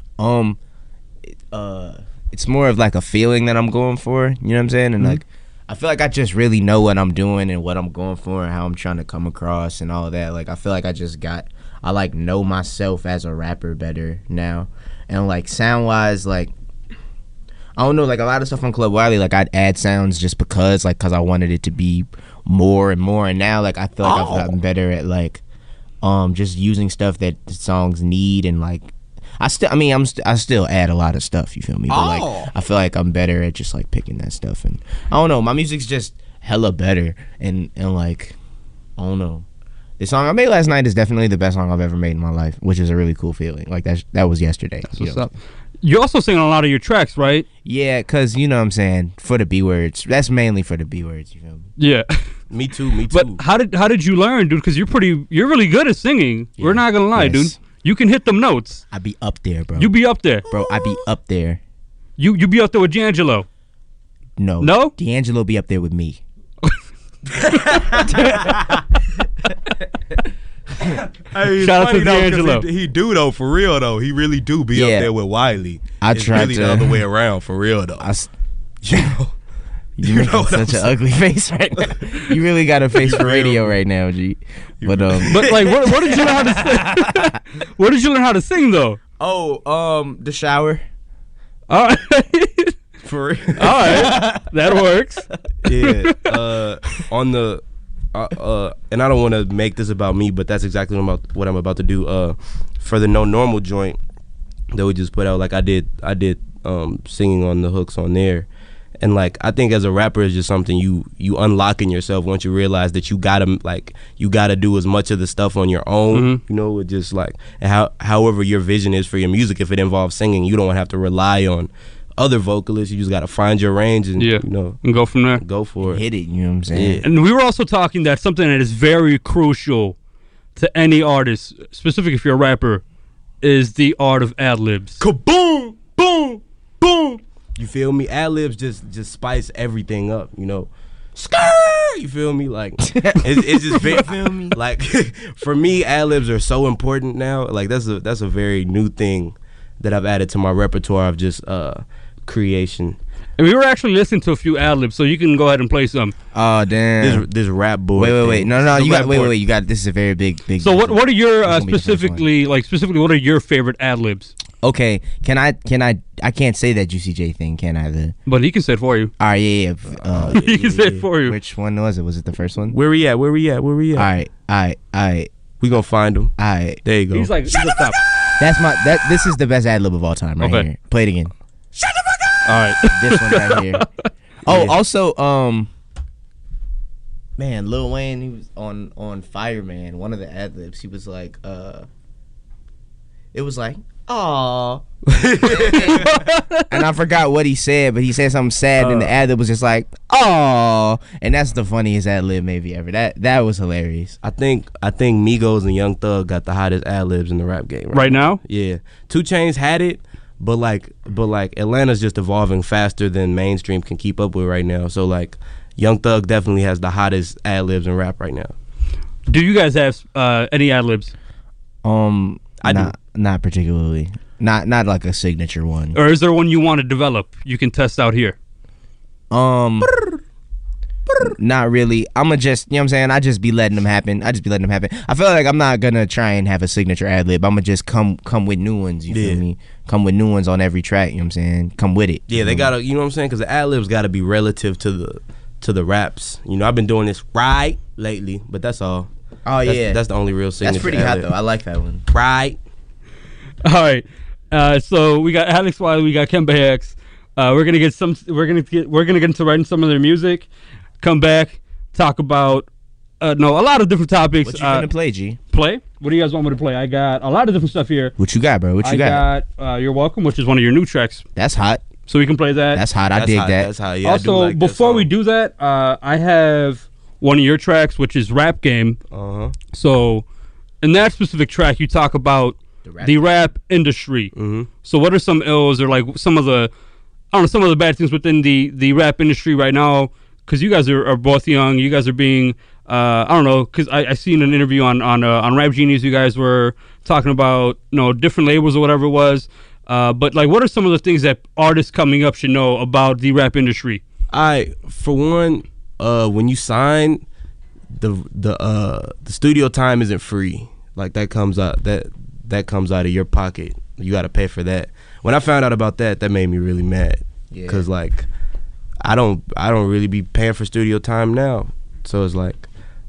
It's more of like a feeling that I'm going for. You know what I'm saying? And like, I feel like I just really know what I'm doing and what I'm going for and how I'm trying to come across and all that. Like, I feel like I like know myself as a rapper better now. And like sound wise, like, I don't know, like a lot of stuff on Club Wiley, like I'd add sounds just because I wanted it to be more and more. And now like I feel like I've gotten better at like just using stuff that the songs need, and like I still add a lot of stuff, you feel me? But like I feel like I'm better at just like picking that stuff, and I don't know, my music's just hella better, and like I don't know. The song I made last night is definitely the best song I've ever made in my life, which is a really cool feeling. Like that was yesterday. That's what's up. You also sing on a lot of your tracks, right? Yeah, cause you know what I'm saying, for the B words. That's mainly for the B words, you feel me? Yeah. Me too. But how did you learn, dude? Because you're really good at singing. Yeah. We're not gonna lie, dude. You can hit them notes. I be up there, bro. You be up there, bro. I be up there. You be up there with D'Angelo. No. D'Angelo be up there with me. Hey, shout out to D'Angelo. He do though, for real though. He really do be up there with Wiley. It's really the other way around, for real though. You making such an ugly face right now. You really got a face for radio right now, G. But like, what did you learn how to sing? What did you learn how to sing though? The shower. All right. For real. All right, that works. Yeah. On the and I don't want to make this about me, but that's exactly what I'm about to do. For the No Normal joint that we just put out, like I did singing on the hooks on there. And like I think as a rapper, it's just something you unlock in yourself once you realize that you gotta do as much of the stuff on your own. You know, with just like however your vision is for your music. If it involves singing, you don't have to rely on other vocalists. You just gotta find your range and you know, and go from there. Go for it. Hit it. You know what I'm saying? Yeah. And we were also talking that something that is very crucial to any artist, specifically if you're a rapper, is the art of ad-libs. Kaboom, boom, boom. You feel me? Ad-libs just spice everything up, you know. Skrrr! You feel me? Like it's just very, feel me? Like for me, ad-libs are so important now. Like that's a very new thing that I've added to my repertoire of just creation. And we were actually listening to a few ad-libs, so you can go ahead and play some. Oh damn! This rap board. Wait. No. You got wait. You got. This is a very big. So what are your specifically what are your favorite ad-libs? Okay, can I can't say that Juicy J thing, can I? But he can say it for you. All right, yeah. He can say it for you. Which one was it? Was it the first one? Where we at? All right. We gonna find him. All right. There you go. He's like, stop. This is the best ad-lib of all time right here. Play it again. Shut the fuck up! All right. This one right here. Oh, also, man, Lil Wayne, he was on Fireman, one of the ad-libs, he was like, it was like, aww. And I forgot what he said, but he said something sad, and the ad-lib was just like, aww. And that's the funniest ad-lib maybe ever. That was hilarious. I think Migos and Young Thug got the hottest ad-libs in the rap game right now. Yeah, 2 Chainz had it, but like Atlanta's just evolving faster than mainstream can keep up with right now. So like Young Thug definitely has the hottest ad-libs in rap right now. Do you guys have any ad-libs? Not particularly. Not like a signature one. Or is there one you want to develop? You can test out here. Not really. I'ma just, you know what I'm saying? I just be letting them happen. I feel like I'm not gonna try and have a signature ad-lib. I'ma just come with new ones, you feel me? Come with new ones on every track, you know what I'm saying? Come with it. Yeah, they gotta, you know what I'm saying? Because the ad-libs gotta be relative to the raps. You know, I've been doing this right lately, but that's all. That's the only real signature. That's pretty hot though. I like that one. Right. All right. So we got Alex Wiley, we got Kemba X. We're gonna get into writing some of their music. Come back, talk about a lot of different topics. What you gonna play, G? Play? What do you guys want me to play? I got a lot of different stuff here. What you got, bro? What you got? I got You're Welcome, which is one of your new tracks. That's hot. So we can play that. That's hot. I dig that. That's hot. Yeah, also, I do like before we do that, I have one of your tracks, which is Rap Game. So in that specific track, you talk about the rap industry. So what are some ills or like some of the, don't know, some of the bad things within the rap industry right now, because you guys are both young. You guys are being, I don't know, because I seen an interview on Rap Genius. You guys were talking about, different labels or whatever it was. But like, what are some of the things that artists coming up should know about the rap industry? For one, when you sign, the studio time isn't free. Like that comes out of your pocket. You got to pay for that. When I found out about that made me really mad. Yeah. Cause like I don't really be paying for studio time now. So it's like,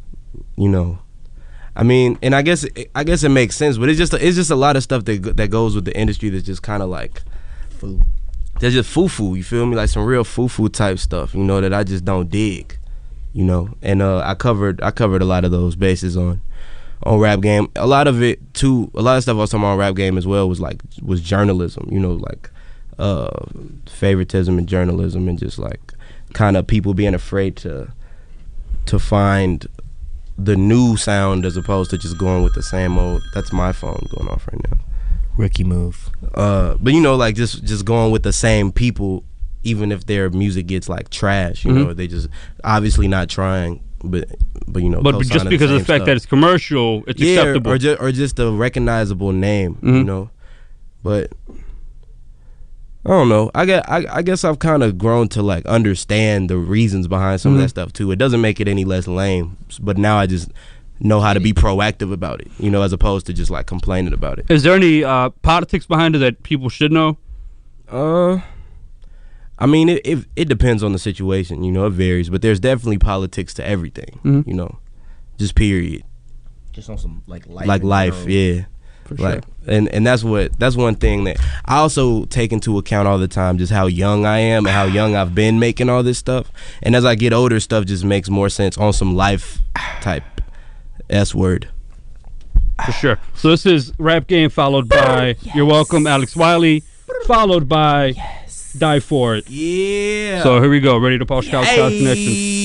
I mean, and I guess it makes sense, but it's just a lot of stuff that goes with the industry that's just kind of like, they're just foo-foo. You feel me? Like some real foo-foo type stuff. That I just don't dig. And I covered a lot of those bases on Rap Game. A lot of it too. A lot of stuff I was talking about on Rap Game as well was journalism. Like favoritism in journalism, and just like kind of people being afraid to find the new sound as opposed to just going with the same old. That's my phone going off right now. Rookie move. But like just going with the same people, even if their music gets like trash, they just obviously not trying, but just because of the fact that it's commercial, it's acceptable, or just a recognizable name, But I don't know. I guess I've kind of grown to like understand the reasons behind some of that stuff too. It doesn't make it any less lame, but now I just know how to be proactive about it, as opposed to just like complaining about it. Is there any politics behind it that people should know? I mean, it depends on the situation, it varies, but there's definitely politics to everything, just period. Just on some like life, yeah. For sure. And that's one thing that I also take into account all the time, just how young I am and how young I've been making all this stuff. And as I get older, stuff just makes more sense on some life type S word. For sure. So this is Rap Game, followed by You're Welcome, Alex Wiley, followed by Die For It. Yeah. So here we go. Ready to Paul Scout Connection.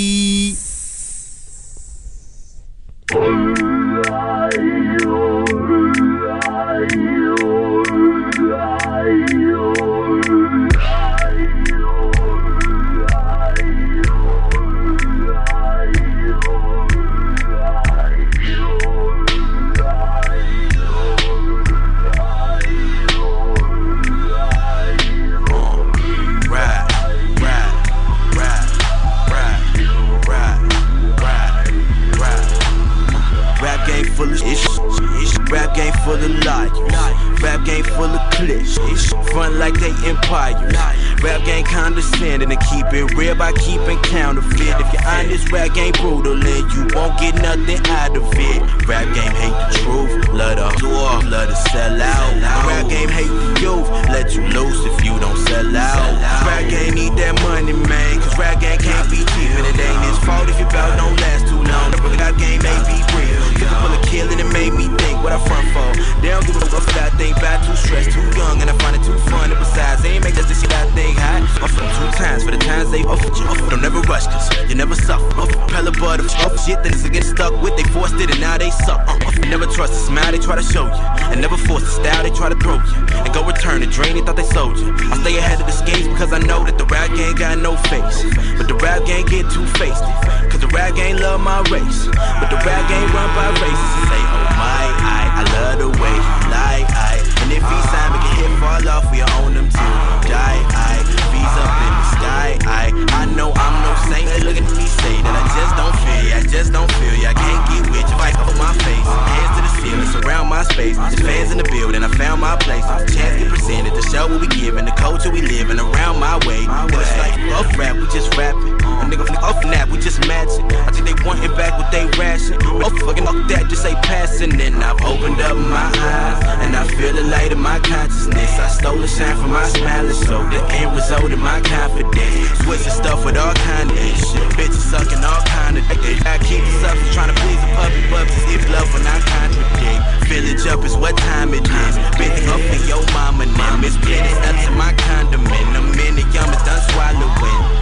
Rap game full of liars. Rap game full of clips. Front like they empires. Rap game condescending and keep it real by keeping counterfeit. If you're honest, rap game brutal and you won't get nothing out of it. Rap game hate the truth, love the door, love to sell out. Rap game hate the youth, let you loose if you don't sell out. Rap game need that money, man, cause rap game can't be cheap, and it ain't his fault if your bout don't last too long. The rap game may be real, full of killing, it made me think what I front for. They don't give a fuck that I think bad, too stressed, too young, and I find it too fun. And besides, they ain't make us this shit I think hot. Off them 2 times for the times they offered you. Don't never rush, cause you never suffer. Pella butter, shit that is get stuck with, they forced it and now they suck. Never trust a smile, they try to show you. And never force the style, they try to throw you. And go return the drain, they thought they sold you. I stay ahead of the skates because I know that the rap gang got no face. But the rap gang get two-faced. Cause the rap gang love my race. But the rap gang run by races and say, oh my, I love the way you lie, and if he sign, make a hit fall off, we own them too. Die, V's up in the sky, I know I'm no saint. Look at me say that I just don't feel you, I just don't feel you. I can't get with you, fight over my face. Hands to the ceiling, surround my space. There's fans in the building, I found my place. Chance get presented, the show will be given, the culture we living around my way. Then it's like, off rap, we just rapping. A nigga off nap, we just matching. I think they wantin' back what they ration. Oh, fucking off that, just say passing. And I've opened up my eyes, and I feel the light in my consciousness. I stole the shine from my smile, and so the end result in my confidence. Switching stuff with all kind of shit. Bitches sucking all kind of dick. I keep it up, trying to please the public, but if love when I contradict. Village up is what time it is. Been up in your mama now. Miss Penny, nuts in my condiment. A minute, yum is done swallowing.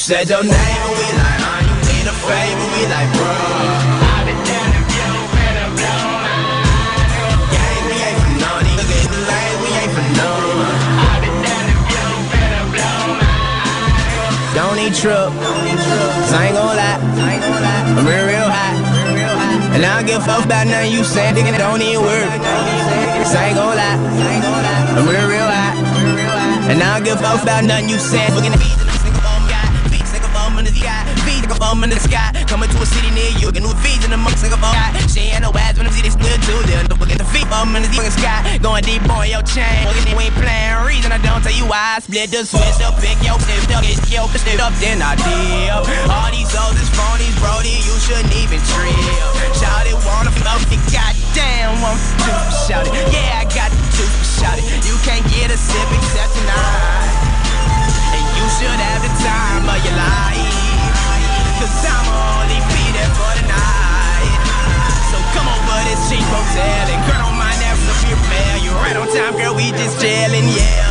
said your name and we like, you need a favor, we like, bro. I've been down if you better blow my gang, we ain't for none. Look at the lane, we ain't for none. I've been down if you better blow my don't need trip, cause I ain't gon' lie, I'm real hot. And I don't give a fuck about nothing you say, nigga, don't even work. Cause I ain't gon' lie, I'm real hot. And I don't give a fuck about nothing you say. Fucking the beats and I'm sick of them guy. Beats like a bomb in the sky. Beats like a bomb in the sky. Coming to a city near you, getting new feeds in the monks like a bomb guy. She ain't no ass when I see this good too. They'll look at the feet bomb in the fucking sky. Going deep on your chain. Fucking we ain't playing reason I don't tell you why. I split the switch up, pick your flip, get your shit up, then I dip. All these hoes is phonies, brody, you shouldn't even trip. Shout it, wanna fuck it, goddamn, want to shout it. Yeah, I got the juice, shout it. You can't get a sip except tonight. And you should have the time of your life. Cause I'ma only be there for the night. So come over this cheap hotel and girl, don't mind that stuff you mail. You right on time, girl, we just chillin', yeah.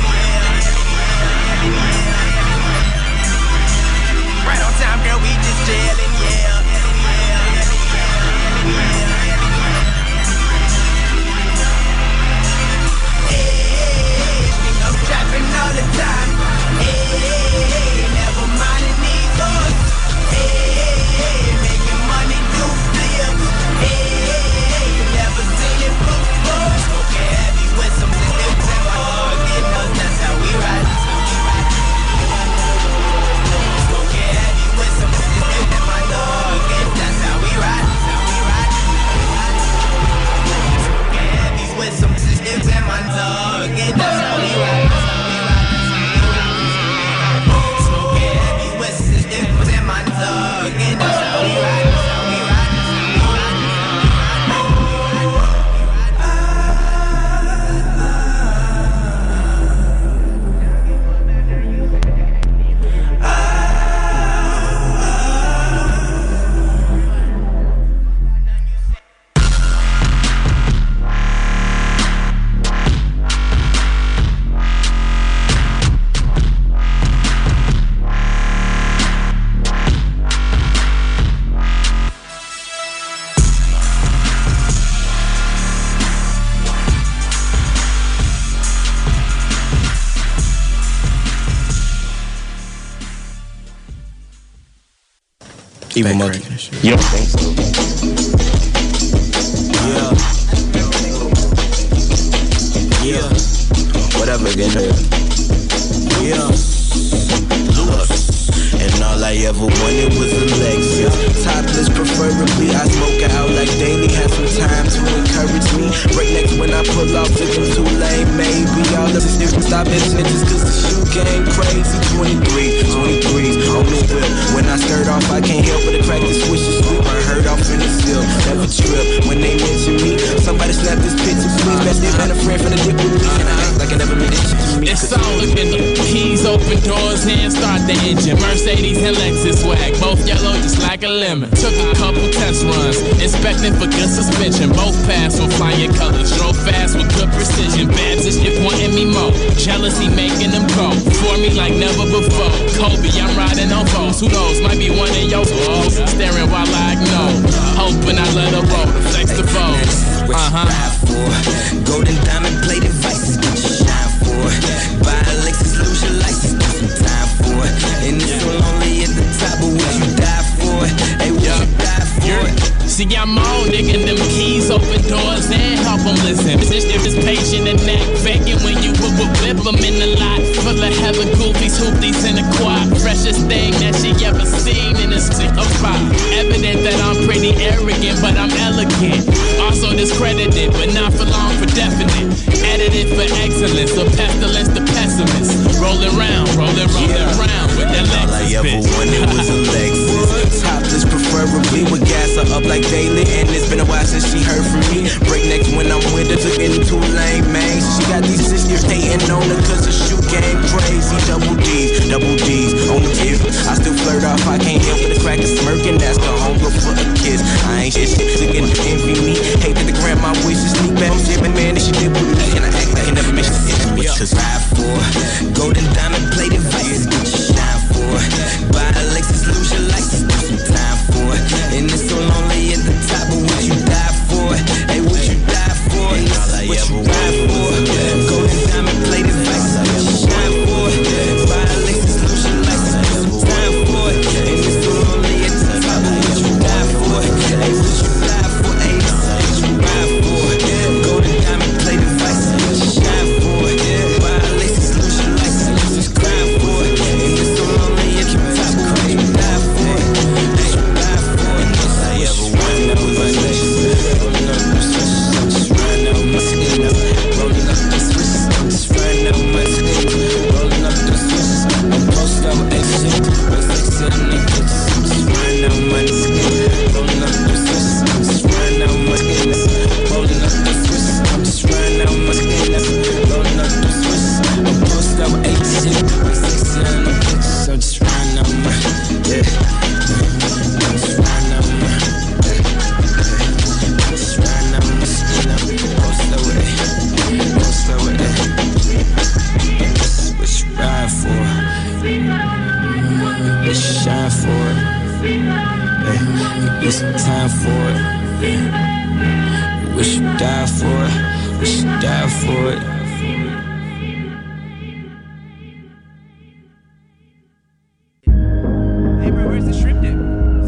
Right on time, girl, we just chillin', yeah. Hey, I'm trapping all the time. Hey, never minding these thoughts. Hey, making money do flips. Hey, never seen it before. Smoking heavy with some lips and my dog, getting us, that's how we ride. Smoking heavy with some lips and my dog, that's how we ride. Smoking heavy with some lips and my dog, that's how we ride. Smoking heavy with some lips and my dog, that's how we ride. Evil Monkey. Yep. Yeah. Whatever again. Yeah. And all I ever wanted was a Lexus. Topless preferably, I smoke it out like daily. Have some time to encourage me. Breaknecks when I pull off, took them too late. Maybe all of this different stop at snitches cause the shoe game crazy. 23s on the whip. When I skirt off, I can't help but to crack the switch and sweep. I heard off in the seal. Never trip when they mention me. Somebody snap this picture, please. Best they been a friend from the dip with me. And I act like I never been this shit to me. It's all in the keys, open doors, and start the engine. Mercedes and Lexus swag, both yellow just like a lemon. Took a couple test runs, inspecting for good suspension. Both passed with flying colors, drove fast with good precision. Bad just kept wanting me more. Jealousy making them go for me like never before. Kobe, I'm riding on foes. Who knows, might be one of your foes. Staring while I ignore, hoping I let her roll. Flex the foes. Golden diamond plated vices, get your shine for. Buy a Lexus, lose your license, get some time for. And it's so lonely at the top, but what you die for? Hey, what you die for? See, I'm on, nigga, them keys open doors and help them listen. If it's patient and act faking when you whip them in the lot. Full of hella goofies, hoopties in the quad. Freshest thing that she ever seen in a stick of pop. Evident that I'm pretty arrogant, but I'm elegant. Also discredited, but not for long, for definite. Edited for excellence, a pestilence to pessimist. Rolling round with that Lexus. All I ever wanted was a Lexus. Topless preferably with gas her up like daily. And it's been a while since she heard from me. Breaknecks when I'm with her, took in 2 lane mains. She got these sisters hating on her cause the shoe game crazy. Double D's on the tip. I still flirt off, I can't help but to crack a smirk and ask her hunger for a kiss. I ain't shit, she can envy me. Hate that the grandma wishes sneak back. I'm shipping man that she did with me. And I act like I never mentioned it. What you ride for? Golden diamond plated vices, get your shine for. time for it. It's time for it. Wish you died for it. Wish you died for it. Hey bro, where's the shrimp dip?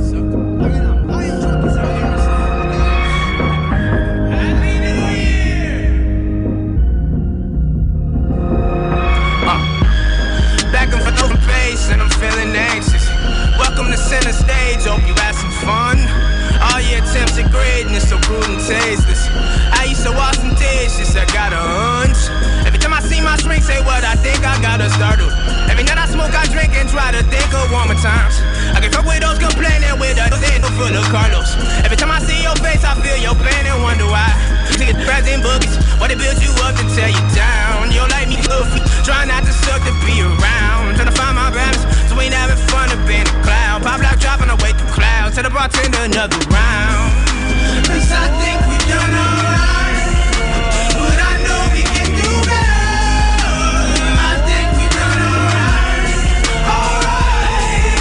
Back and forth over pace and I'm feeling anxious. Welcome to center stage, hope you had some fun. All your attempts at greatness so crude and tasteless. I used to wash some dishes, I got a hunch. Every time I see my shrink say what I think, I gotta startle. Every night I smoke, I drink and try to think of warmer times. I can fuck with those complaining with a thing full of Carlos. Every time I see your face, I feel your pain and wonder why. You get present boogies, what they build you up to tear you down. You don't like me goofy, trying not to suck to be around. Trying to find my balance, so we ain't having fun to be in the cloud. Pop lock dropping away through clouds. Tell the bartender another round. Cause I think we've done alright, but I know we can do better. I think we've done alright, alright.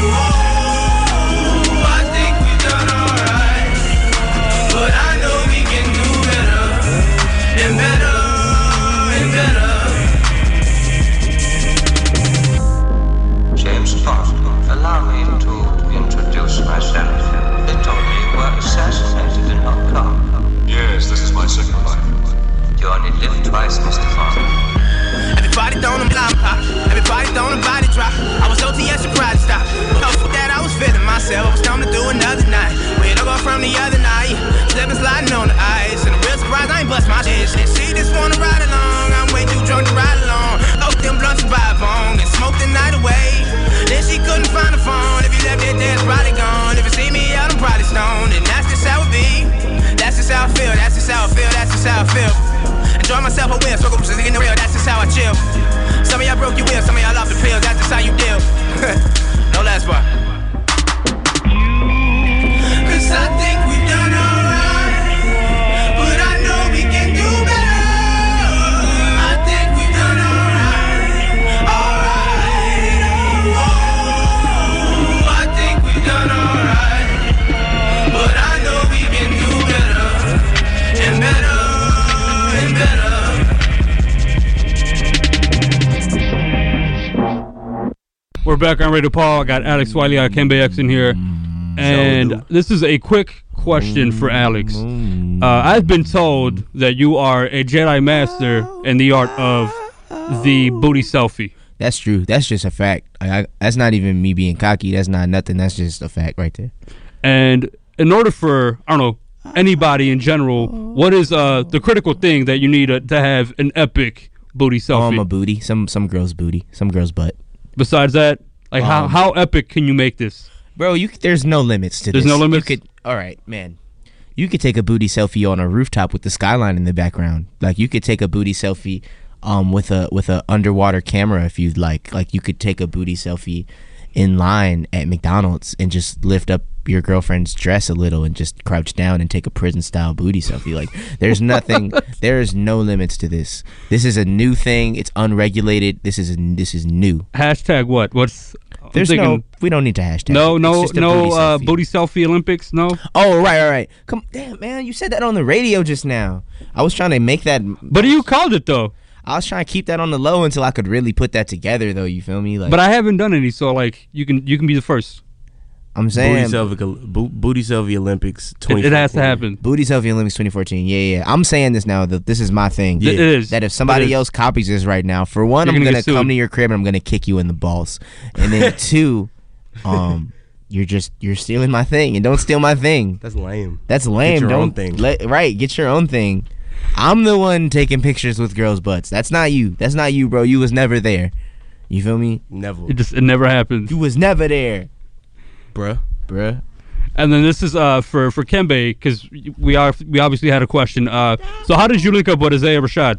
Oh, I think we've done alright, but I know we can do better, and better, and better. James Bond, allow me to introduce myself. They told me you were assassinated in Hong Kong. Yes, this is my second life. You only live twice, Mr. Bond. Everybody throwing them blind pop, everybody throwing them body drop. I was OTS, you probably stop. But for that, I was feeling myself. I was time to do another night. Where'd I go from the other night? Slipping, sliding on the ice. And I'm real surprised I ain't bust my shit. She just wanna ride along. I'm way too drunk to ride along. Oak them blunts and buy a bong and smoke the night away. Then she couldn't find the phone. If you left it there, it's probably gone. If you see me out, I'm probably stoned. And that's just how it be. That's just how I feel. That's just how I feel. That's just how I feel. Enjoy myself a whip, so go in the real. That's just how I chill. Some of y'all broke your will, some of y'all off the pills. That's just how you deal. No last bar. Cause I think we've done alright, but I know we can do better. I think we've done alright, alright. Oh, I think we've done alright, but I know we can do better, and better, and better. We're back on Radio Paul. I got Alex Wiley, Kembe X in here. And this is a quick question for Alex. I've been told that you are a Jedi Master in the art of the booty selfie. That's true. That's just a fact. That's not even me being cocky. That's not nothing. That's just a fact right there. And in order for, I don't know, anybody in general, what is the critical thing that you need to have an epic booty selfie? A booty. Some girl's booty. Some girl's butt. Besides that, like how epic can you make this? Bro, there's no limits to this. There's no limits? All right, man. You could take a booty selfie on a rooftop with the skyline in the background. Like, you could take a booty selfie with a underwater camera if you'd like. Like, you could take a booty selfie in line at McDonald's and just lift up your girlfriend's dress a little and just crouch down and take a prison-style booty selfie. Like, there's nothing, there is no limits to this. This is a new thing. It's unregulated. This is new. Hashtag what? What's... we don't need to hashtag. No booty selfie Olympics. No. Oh right. Damn man, you said that on the radio just now. I was trying to make that. But you called it though. I was trying to keep that on the low until I could really put that together though. You feel me? Like, but I haven't done any, so like you can be the first. I'm saying booty selfie Olympics 2014. It has to happen. Booty selfie Olympics 2014. Yeah. I'm saying this now. That this is my thing. Yeah. It is. That if somebody else copies this right now, for one, I'm gonna come to your crib and I'm gonna kick you in the balls, and then two, you're stealing my thing, and don't steal my thing. That's lame. That's lame. Get your own thing. Right. Get your own thing. I'm the one taking pictures with girls' butts. That's not you. That's not you, bro. You was never there. You feel me? Never. It never happened. You was never there, bruh. And then this is for Kembe, because we obviously had a question. So how did you link up with Isaiah Rashad?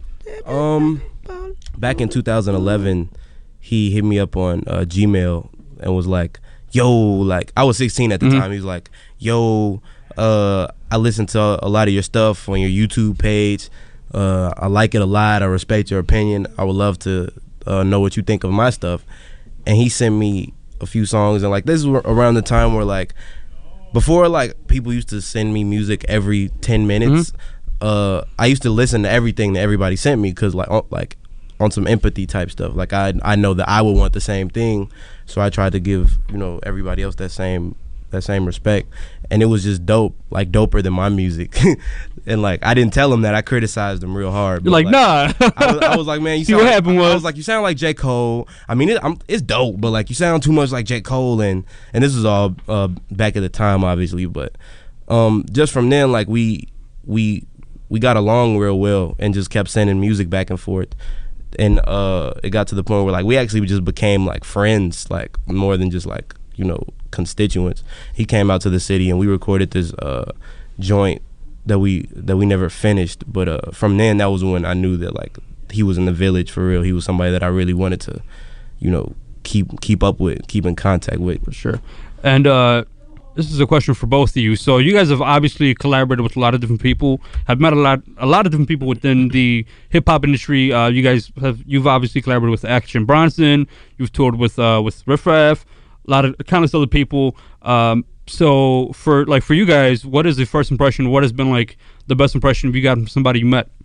Back in 2011, he hit me up on Gmail and was like, "Yo," like I was 16 at the time. He was like, "Yo, I listened to a lot of your stuff on your YouTube page. I like it a lot. I respect your opinion. I would love to know what you think of my stuff." And he sent me a few songs, and like this is around the time where like before like people used to send me music every 10 minutes. I used to listen to everything that everybody sent me because like on some empathy type stuff. Like I know that I would want the same thing, so I tried to give everybody else that same respect, and it was just dope, like doper than my music. And like I didn't tell them that. I criticized them real hard. You're like, nah. I was like, man, you see what happened was I was like, you sound like J. Cole. I mean, it's dope, but like you sound too much like J. Cole, and this was all back at the time, obviously. But just from then, like we got along real well, and just kept sending music back and forth. And it got to the point where like we actually just became like friends, like more than just like constituents. He came out to the city and we recorded this joint that we never finished, but from then that was when I knew that like he was in the village for real. He was somebody that I really wanted to keep up with, keep in contact with. For sure. And this is a question for both of you. So you guys have obviously collaborated with a lot of different people, have met a lot of different people within the hip hop industry. You've obviously collaborated with Action Bronson. You've toured with Riff Raff, a lot of countless other people. So for you guys, what is the first impression? What has been like the best impression you got from somebody you met?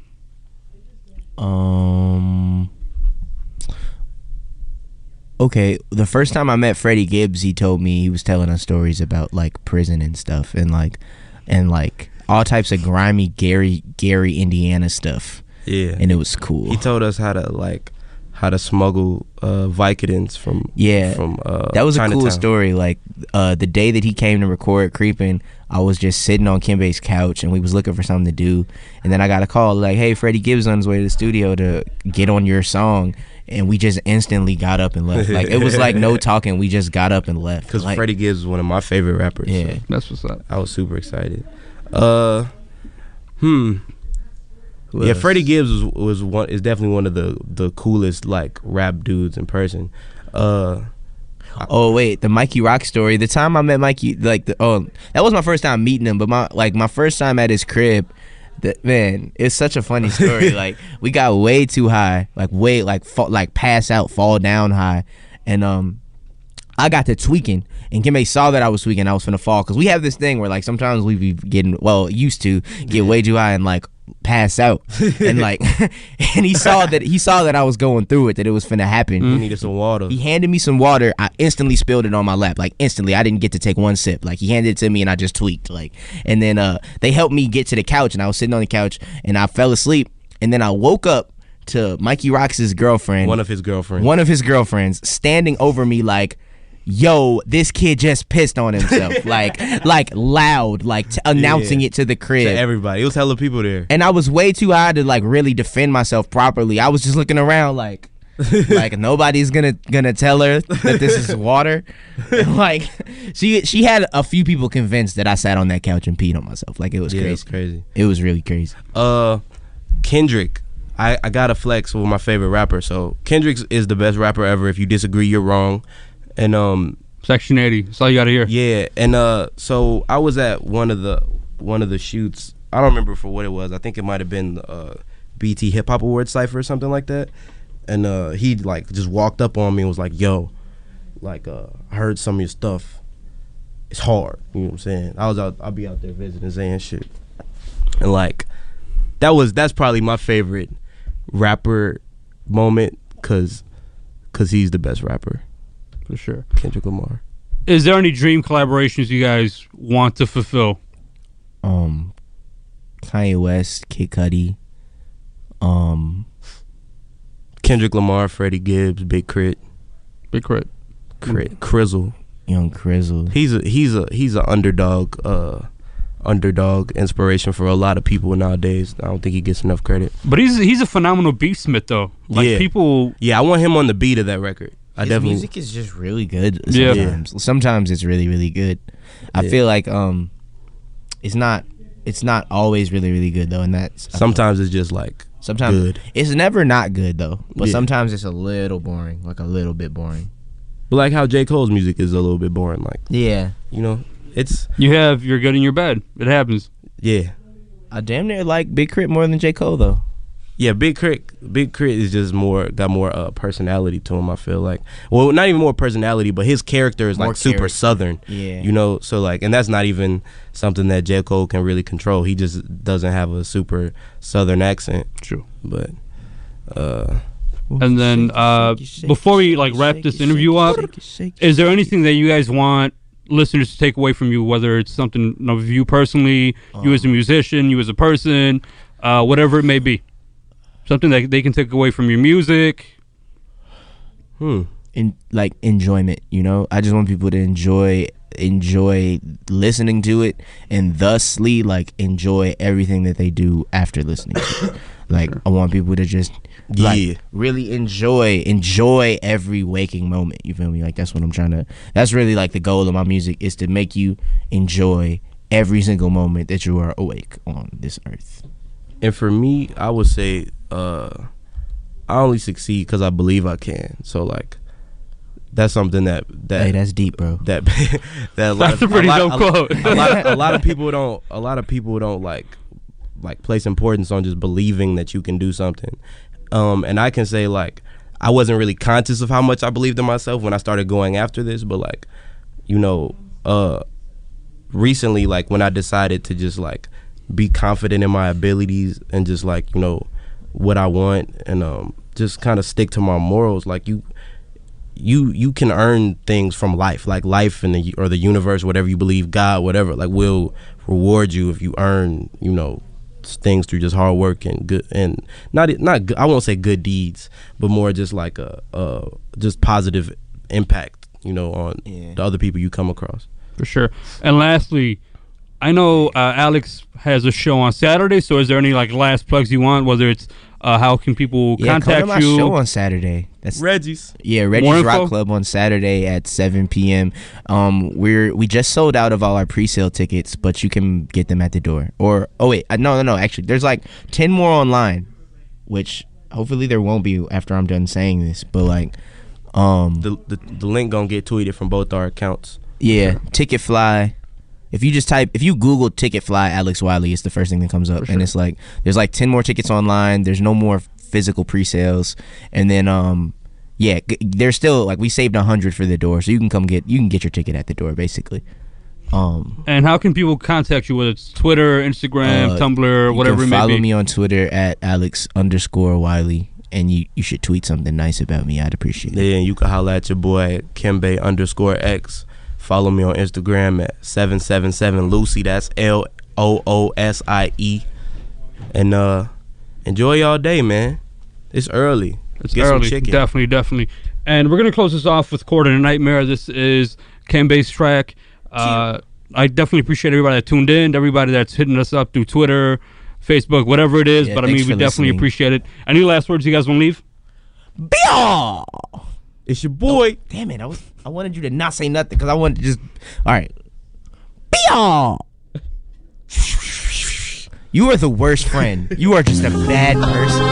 Okay, the first time I met Freddie Gibbs, he told me, he was telling us stories about like prison and stuff, and like all types of grimy Gary, Indiana stuff. Yeah, and it was cool. He told us how to smuggle Vicodins from that was Chinatown. A cool story. Like the day that he came to record Creepin', I was just sitting on Kimbe's couch and we was looking for something to do, and then I got a call like, hey, Freddie Gibbs on his way to the studio to get on your song. And we just instantly got up and left. Like it was like no talking. We just got up and left. Because like, Freddie Gibbs is one of my favorite rappers. Yeah, so that's what's up. I was super excited. Yeah, Freddie Gibbs is definitely one of the coolest like rap dudes in person. Oh wait, the Mikey Rock story. The time I met Mikey, that was my first time meeting him. But my first time at his crib. Man, it's such a funny story. Like we got way too high, pass out, fall down high, and I got to tweaking, and Kimbe saw that I was tweaking. I was finna fall because we have this thing where like sometimes we be getting used to get way too high and like pass out, and like and he saw that I was going through it, that it was finna happen. He needed some water. He handed me some water. I instantly spilled it on my lap, like instantly. I didn't get to take one sip. Like he handed it to me and I just tweaked, like, and then they helped me get to the couch, and I was sitting on the couch and I fell asleep, and then I woke up to Mikey Rock's girlfriend, one of his girlfriends standing over me like, yo, this kid just pissed on himself, like loud, like announcing it to the crib, to everybody. It was hella people there, and I was way too high to like really defend myself properly. I was just looking around like nobody's gonna tell her that this is water. Like she had a few people convinced that I sat on that couch and peed on myself. Like it was crazy. It was crazy. It was really crazy. Kendrick. I gotta flex with my favorite rapper. So Kendrick is the best rapper ever. If you disagree, you're wrong. And Section 80, that's all you gotta hear. Yeah, and so I was at one of the shoots. I don't remember for what it was. I think it might have been the BT Hip Hop Awards cypher or something like that. And he like just walked up on me and was like, "Yo, like I heard some of your stuff. It's hard." You know what I'm saying? I'll be out there visiting saying shit, and like that's probably my favorite rapper moment because he's the best rapper. For sure. Kendrick Lamar. Is there any dream collaborations you guys want to fulfill? Kanye West, Kid Cudi, Kendrick Lamar, Freddie Gibbs, Big Crit, Crizzle, Young Crizzle. He's a underdog inspiration for a lot of people nowadays. I don't think he gets enough credit. But he's a phenomenal beatsmith though. Like people. Yeah, I want him on the beat of that record. His music is just really good sometimes. Yeah. Sometimes it's really, really good. I feel like it's not always really, really good though, and that's sometimes it's just like good. It's never not good though, but sometimes it's a little boring, like a little bit boring. But like how J. Cole's music is a little bit boring, like yeah, you know, you're good in your bed. It happens. Yeah, I damn near like Big Crit more than J. Cole though. Yeah, Big Crit is just got more personality to him. I feel like, well, not even more personality, but his character is like super Southern. Yeah, you know, so like, and that's not even something that J. Cole can really control. He just doesn't have a super Southern accent. True, but and then before we like wrap this interview up, is there anything that you guys want listeners to take away from you, whether it's something of you personally, you as a musician, you as a person, whatever it may be? Something that they can take away from your music. In like enjoyment, you know. I just want people to enjoy listening to it, and thusly like enjoy everything that they do after listening to it. Like I want people to just really enjoy every waking moment. You feel me? Like that's what I'm trying to. That's really like the goal of my music, is to make you enjoy every single moment that you are awake on this earth. And for me, I would say I only succeed because I believe I can. So like, that's something that hey, that's deep, bro. That that's a pretty dope quote. A lot of people don't like place importance on just believing that you can do something. And I can say like, I wasn't really conscious of how much I believed in myself when I started going after this, but like, you know, recently, like when I decided to just like be confident in my abilities and just like, you know, what I want, and just kind of stick to my morals. Like you can earn things from life, like life and the universe, whatever you believe, God, whatever, like will reward you if you earn, you know, things through just hard work and good, and not good, I won't say good deeds, but more just like a just positive impact, you know, on the other people you come across. For sure. And lastly, I know Alex has a show on Saturday, so is there any like last plugs you want, whether it's how can people contact come to you? My show on Saturday. That's Reggie's. Yeah, Reggie's Rock Club on Saturday at 7 p.m. We just sold out of all our pre-sale tickets, but you can get them at the door. Or no, actually, there's like 10 more online, which hopefully there won't be after I'm done saying this. But like, the link gonna get tweeted from both our accounts. Yeah, Ticketfly. If you Google Ticketfly Alex Wiley, it's the first thing that comes up, and it's like there's like 10 more tickets online. There's no more physical pre-sales, and then there's still like we saved 100 for the door, so you can get your ticket at the door basically. And how can people contact you? Whether it's Twitter, Instagram, Tumblr, whatever it may be. Follow me on Twitter at Alex_Wiley, and you should tweet something nice about me. I'd appreciate it. Yeah, and you can holler at your boy at Kembe_X. Follow me on Instagram at 777Lucy. That's LOOSIE. And enjoy y'all day, man. It's early. It's early. Some chicken. Definitely. And we're gonna close this off with Quarter to Nightmare. This is Kembe's track. I definitely appreciate everybody that tuned in, everybody that's hitting us up through Twitter, Facebook, whatever it is. But I mean, we definitely appreciate it. Any last words you guys want to leave? Be-aw! It's your boy. Oh, damn it! I wanted you to not say nothing because I wanted to just. All right. Be-aw! You are the worst friend. You are just a bad person.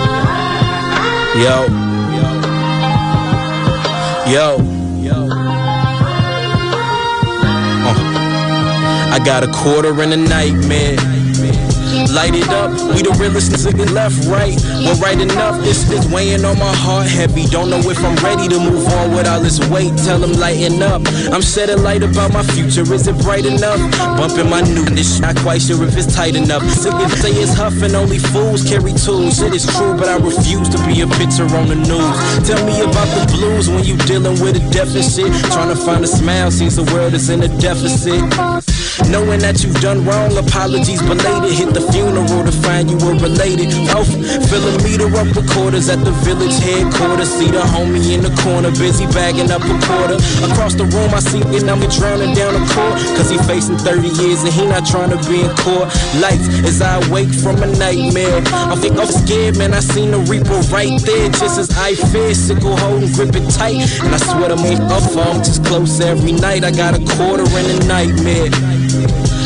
I got a quarter in a nightmare. Light it up, we the realest nigga left, right. Well, right enough, this is weighing on my heart heavy. Don't know if I'm ready to move on with all this weight. Tell them lighten up. I'm shedding light about my future. Is it bright enough? Bumping my new this not quite sure if it's tight enough. Sick and say it's huffing, only fools carry tools. It is true, but I refuse to be a picture on the news. Tell me about the blues when you dealing with a deficit. Trying to find a smile, seems the world is in a deficit. Knowing that you've done wrong, apologies belated. Hit the funeral to find you were related. Oh, filling meter up recorders at the village headquarters. See the homie in the corner, busy bagging up a quarter. Across the room, I see it, I'm drowning down the court. Cause he facing 30 years and he not trying to be in court. Lights as I wake from a nightmare. I think I'm scared, man, I seen the Reaper right there. Just as I fear, sickle holding, grip it tight. And I swear to make up, I'm just close every night. I got a quarter in a nightmare.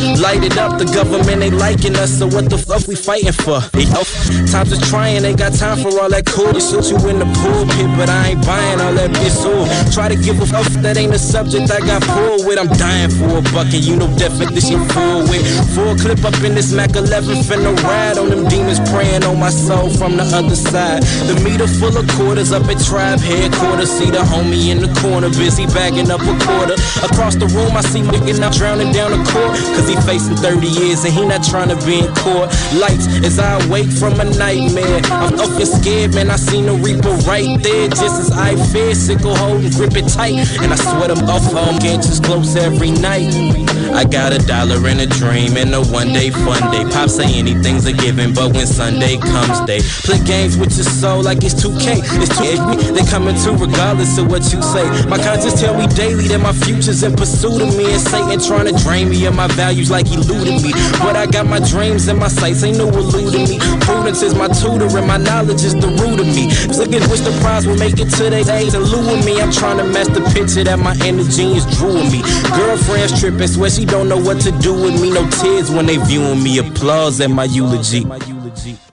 Light it up, the government ain't liking us, so what the fuck we fighting for? Times is trying, ain't got time for all that cool. You shoot you in the pulpit, but I ain't buying all that bitch. Try to give a fuck that ain't a subject I got pulled with. I'm dying for a buck, and you know definition full with. Full clip up in this Mac 11, finna ride on them demons praying on my soul from the other side. The meter full of quarters up at Tribe headquarters. See the homie in the corner, busy bagging up a quarter. Across the room, I see my nigga now drowning down the court, cause he facing 30 years and he not trying to be in court. Lights as I awake from a nightmare. I'm fucking scared, man. I seen the Reaper right there, just as I fear. Sickle hold and grip it tight, and I sweat them off. I'm getting just close every night. I got $1 in a dream and a one-day fun day. Pop say anything's a given, but when Sunday comes, they play games with your soul like it's 2K. It's 2K. They coming to regardless of what you say. My conscience tell me daily that my future's in pursuit of me, and Satan trying to drain me of my values like he looted me. But I got my dreams and my sights, ain't no eluding me. Prudence is my tutor and my knowledge is the root of me. Look at which the prize will make it to their days and lure me. I'm trying to match the picture that my inner genius drew of me. Girlfriend's tripping, swear she don't know what to do with me. No tears when they viewing me. Applause at my eulogy.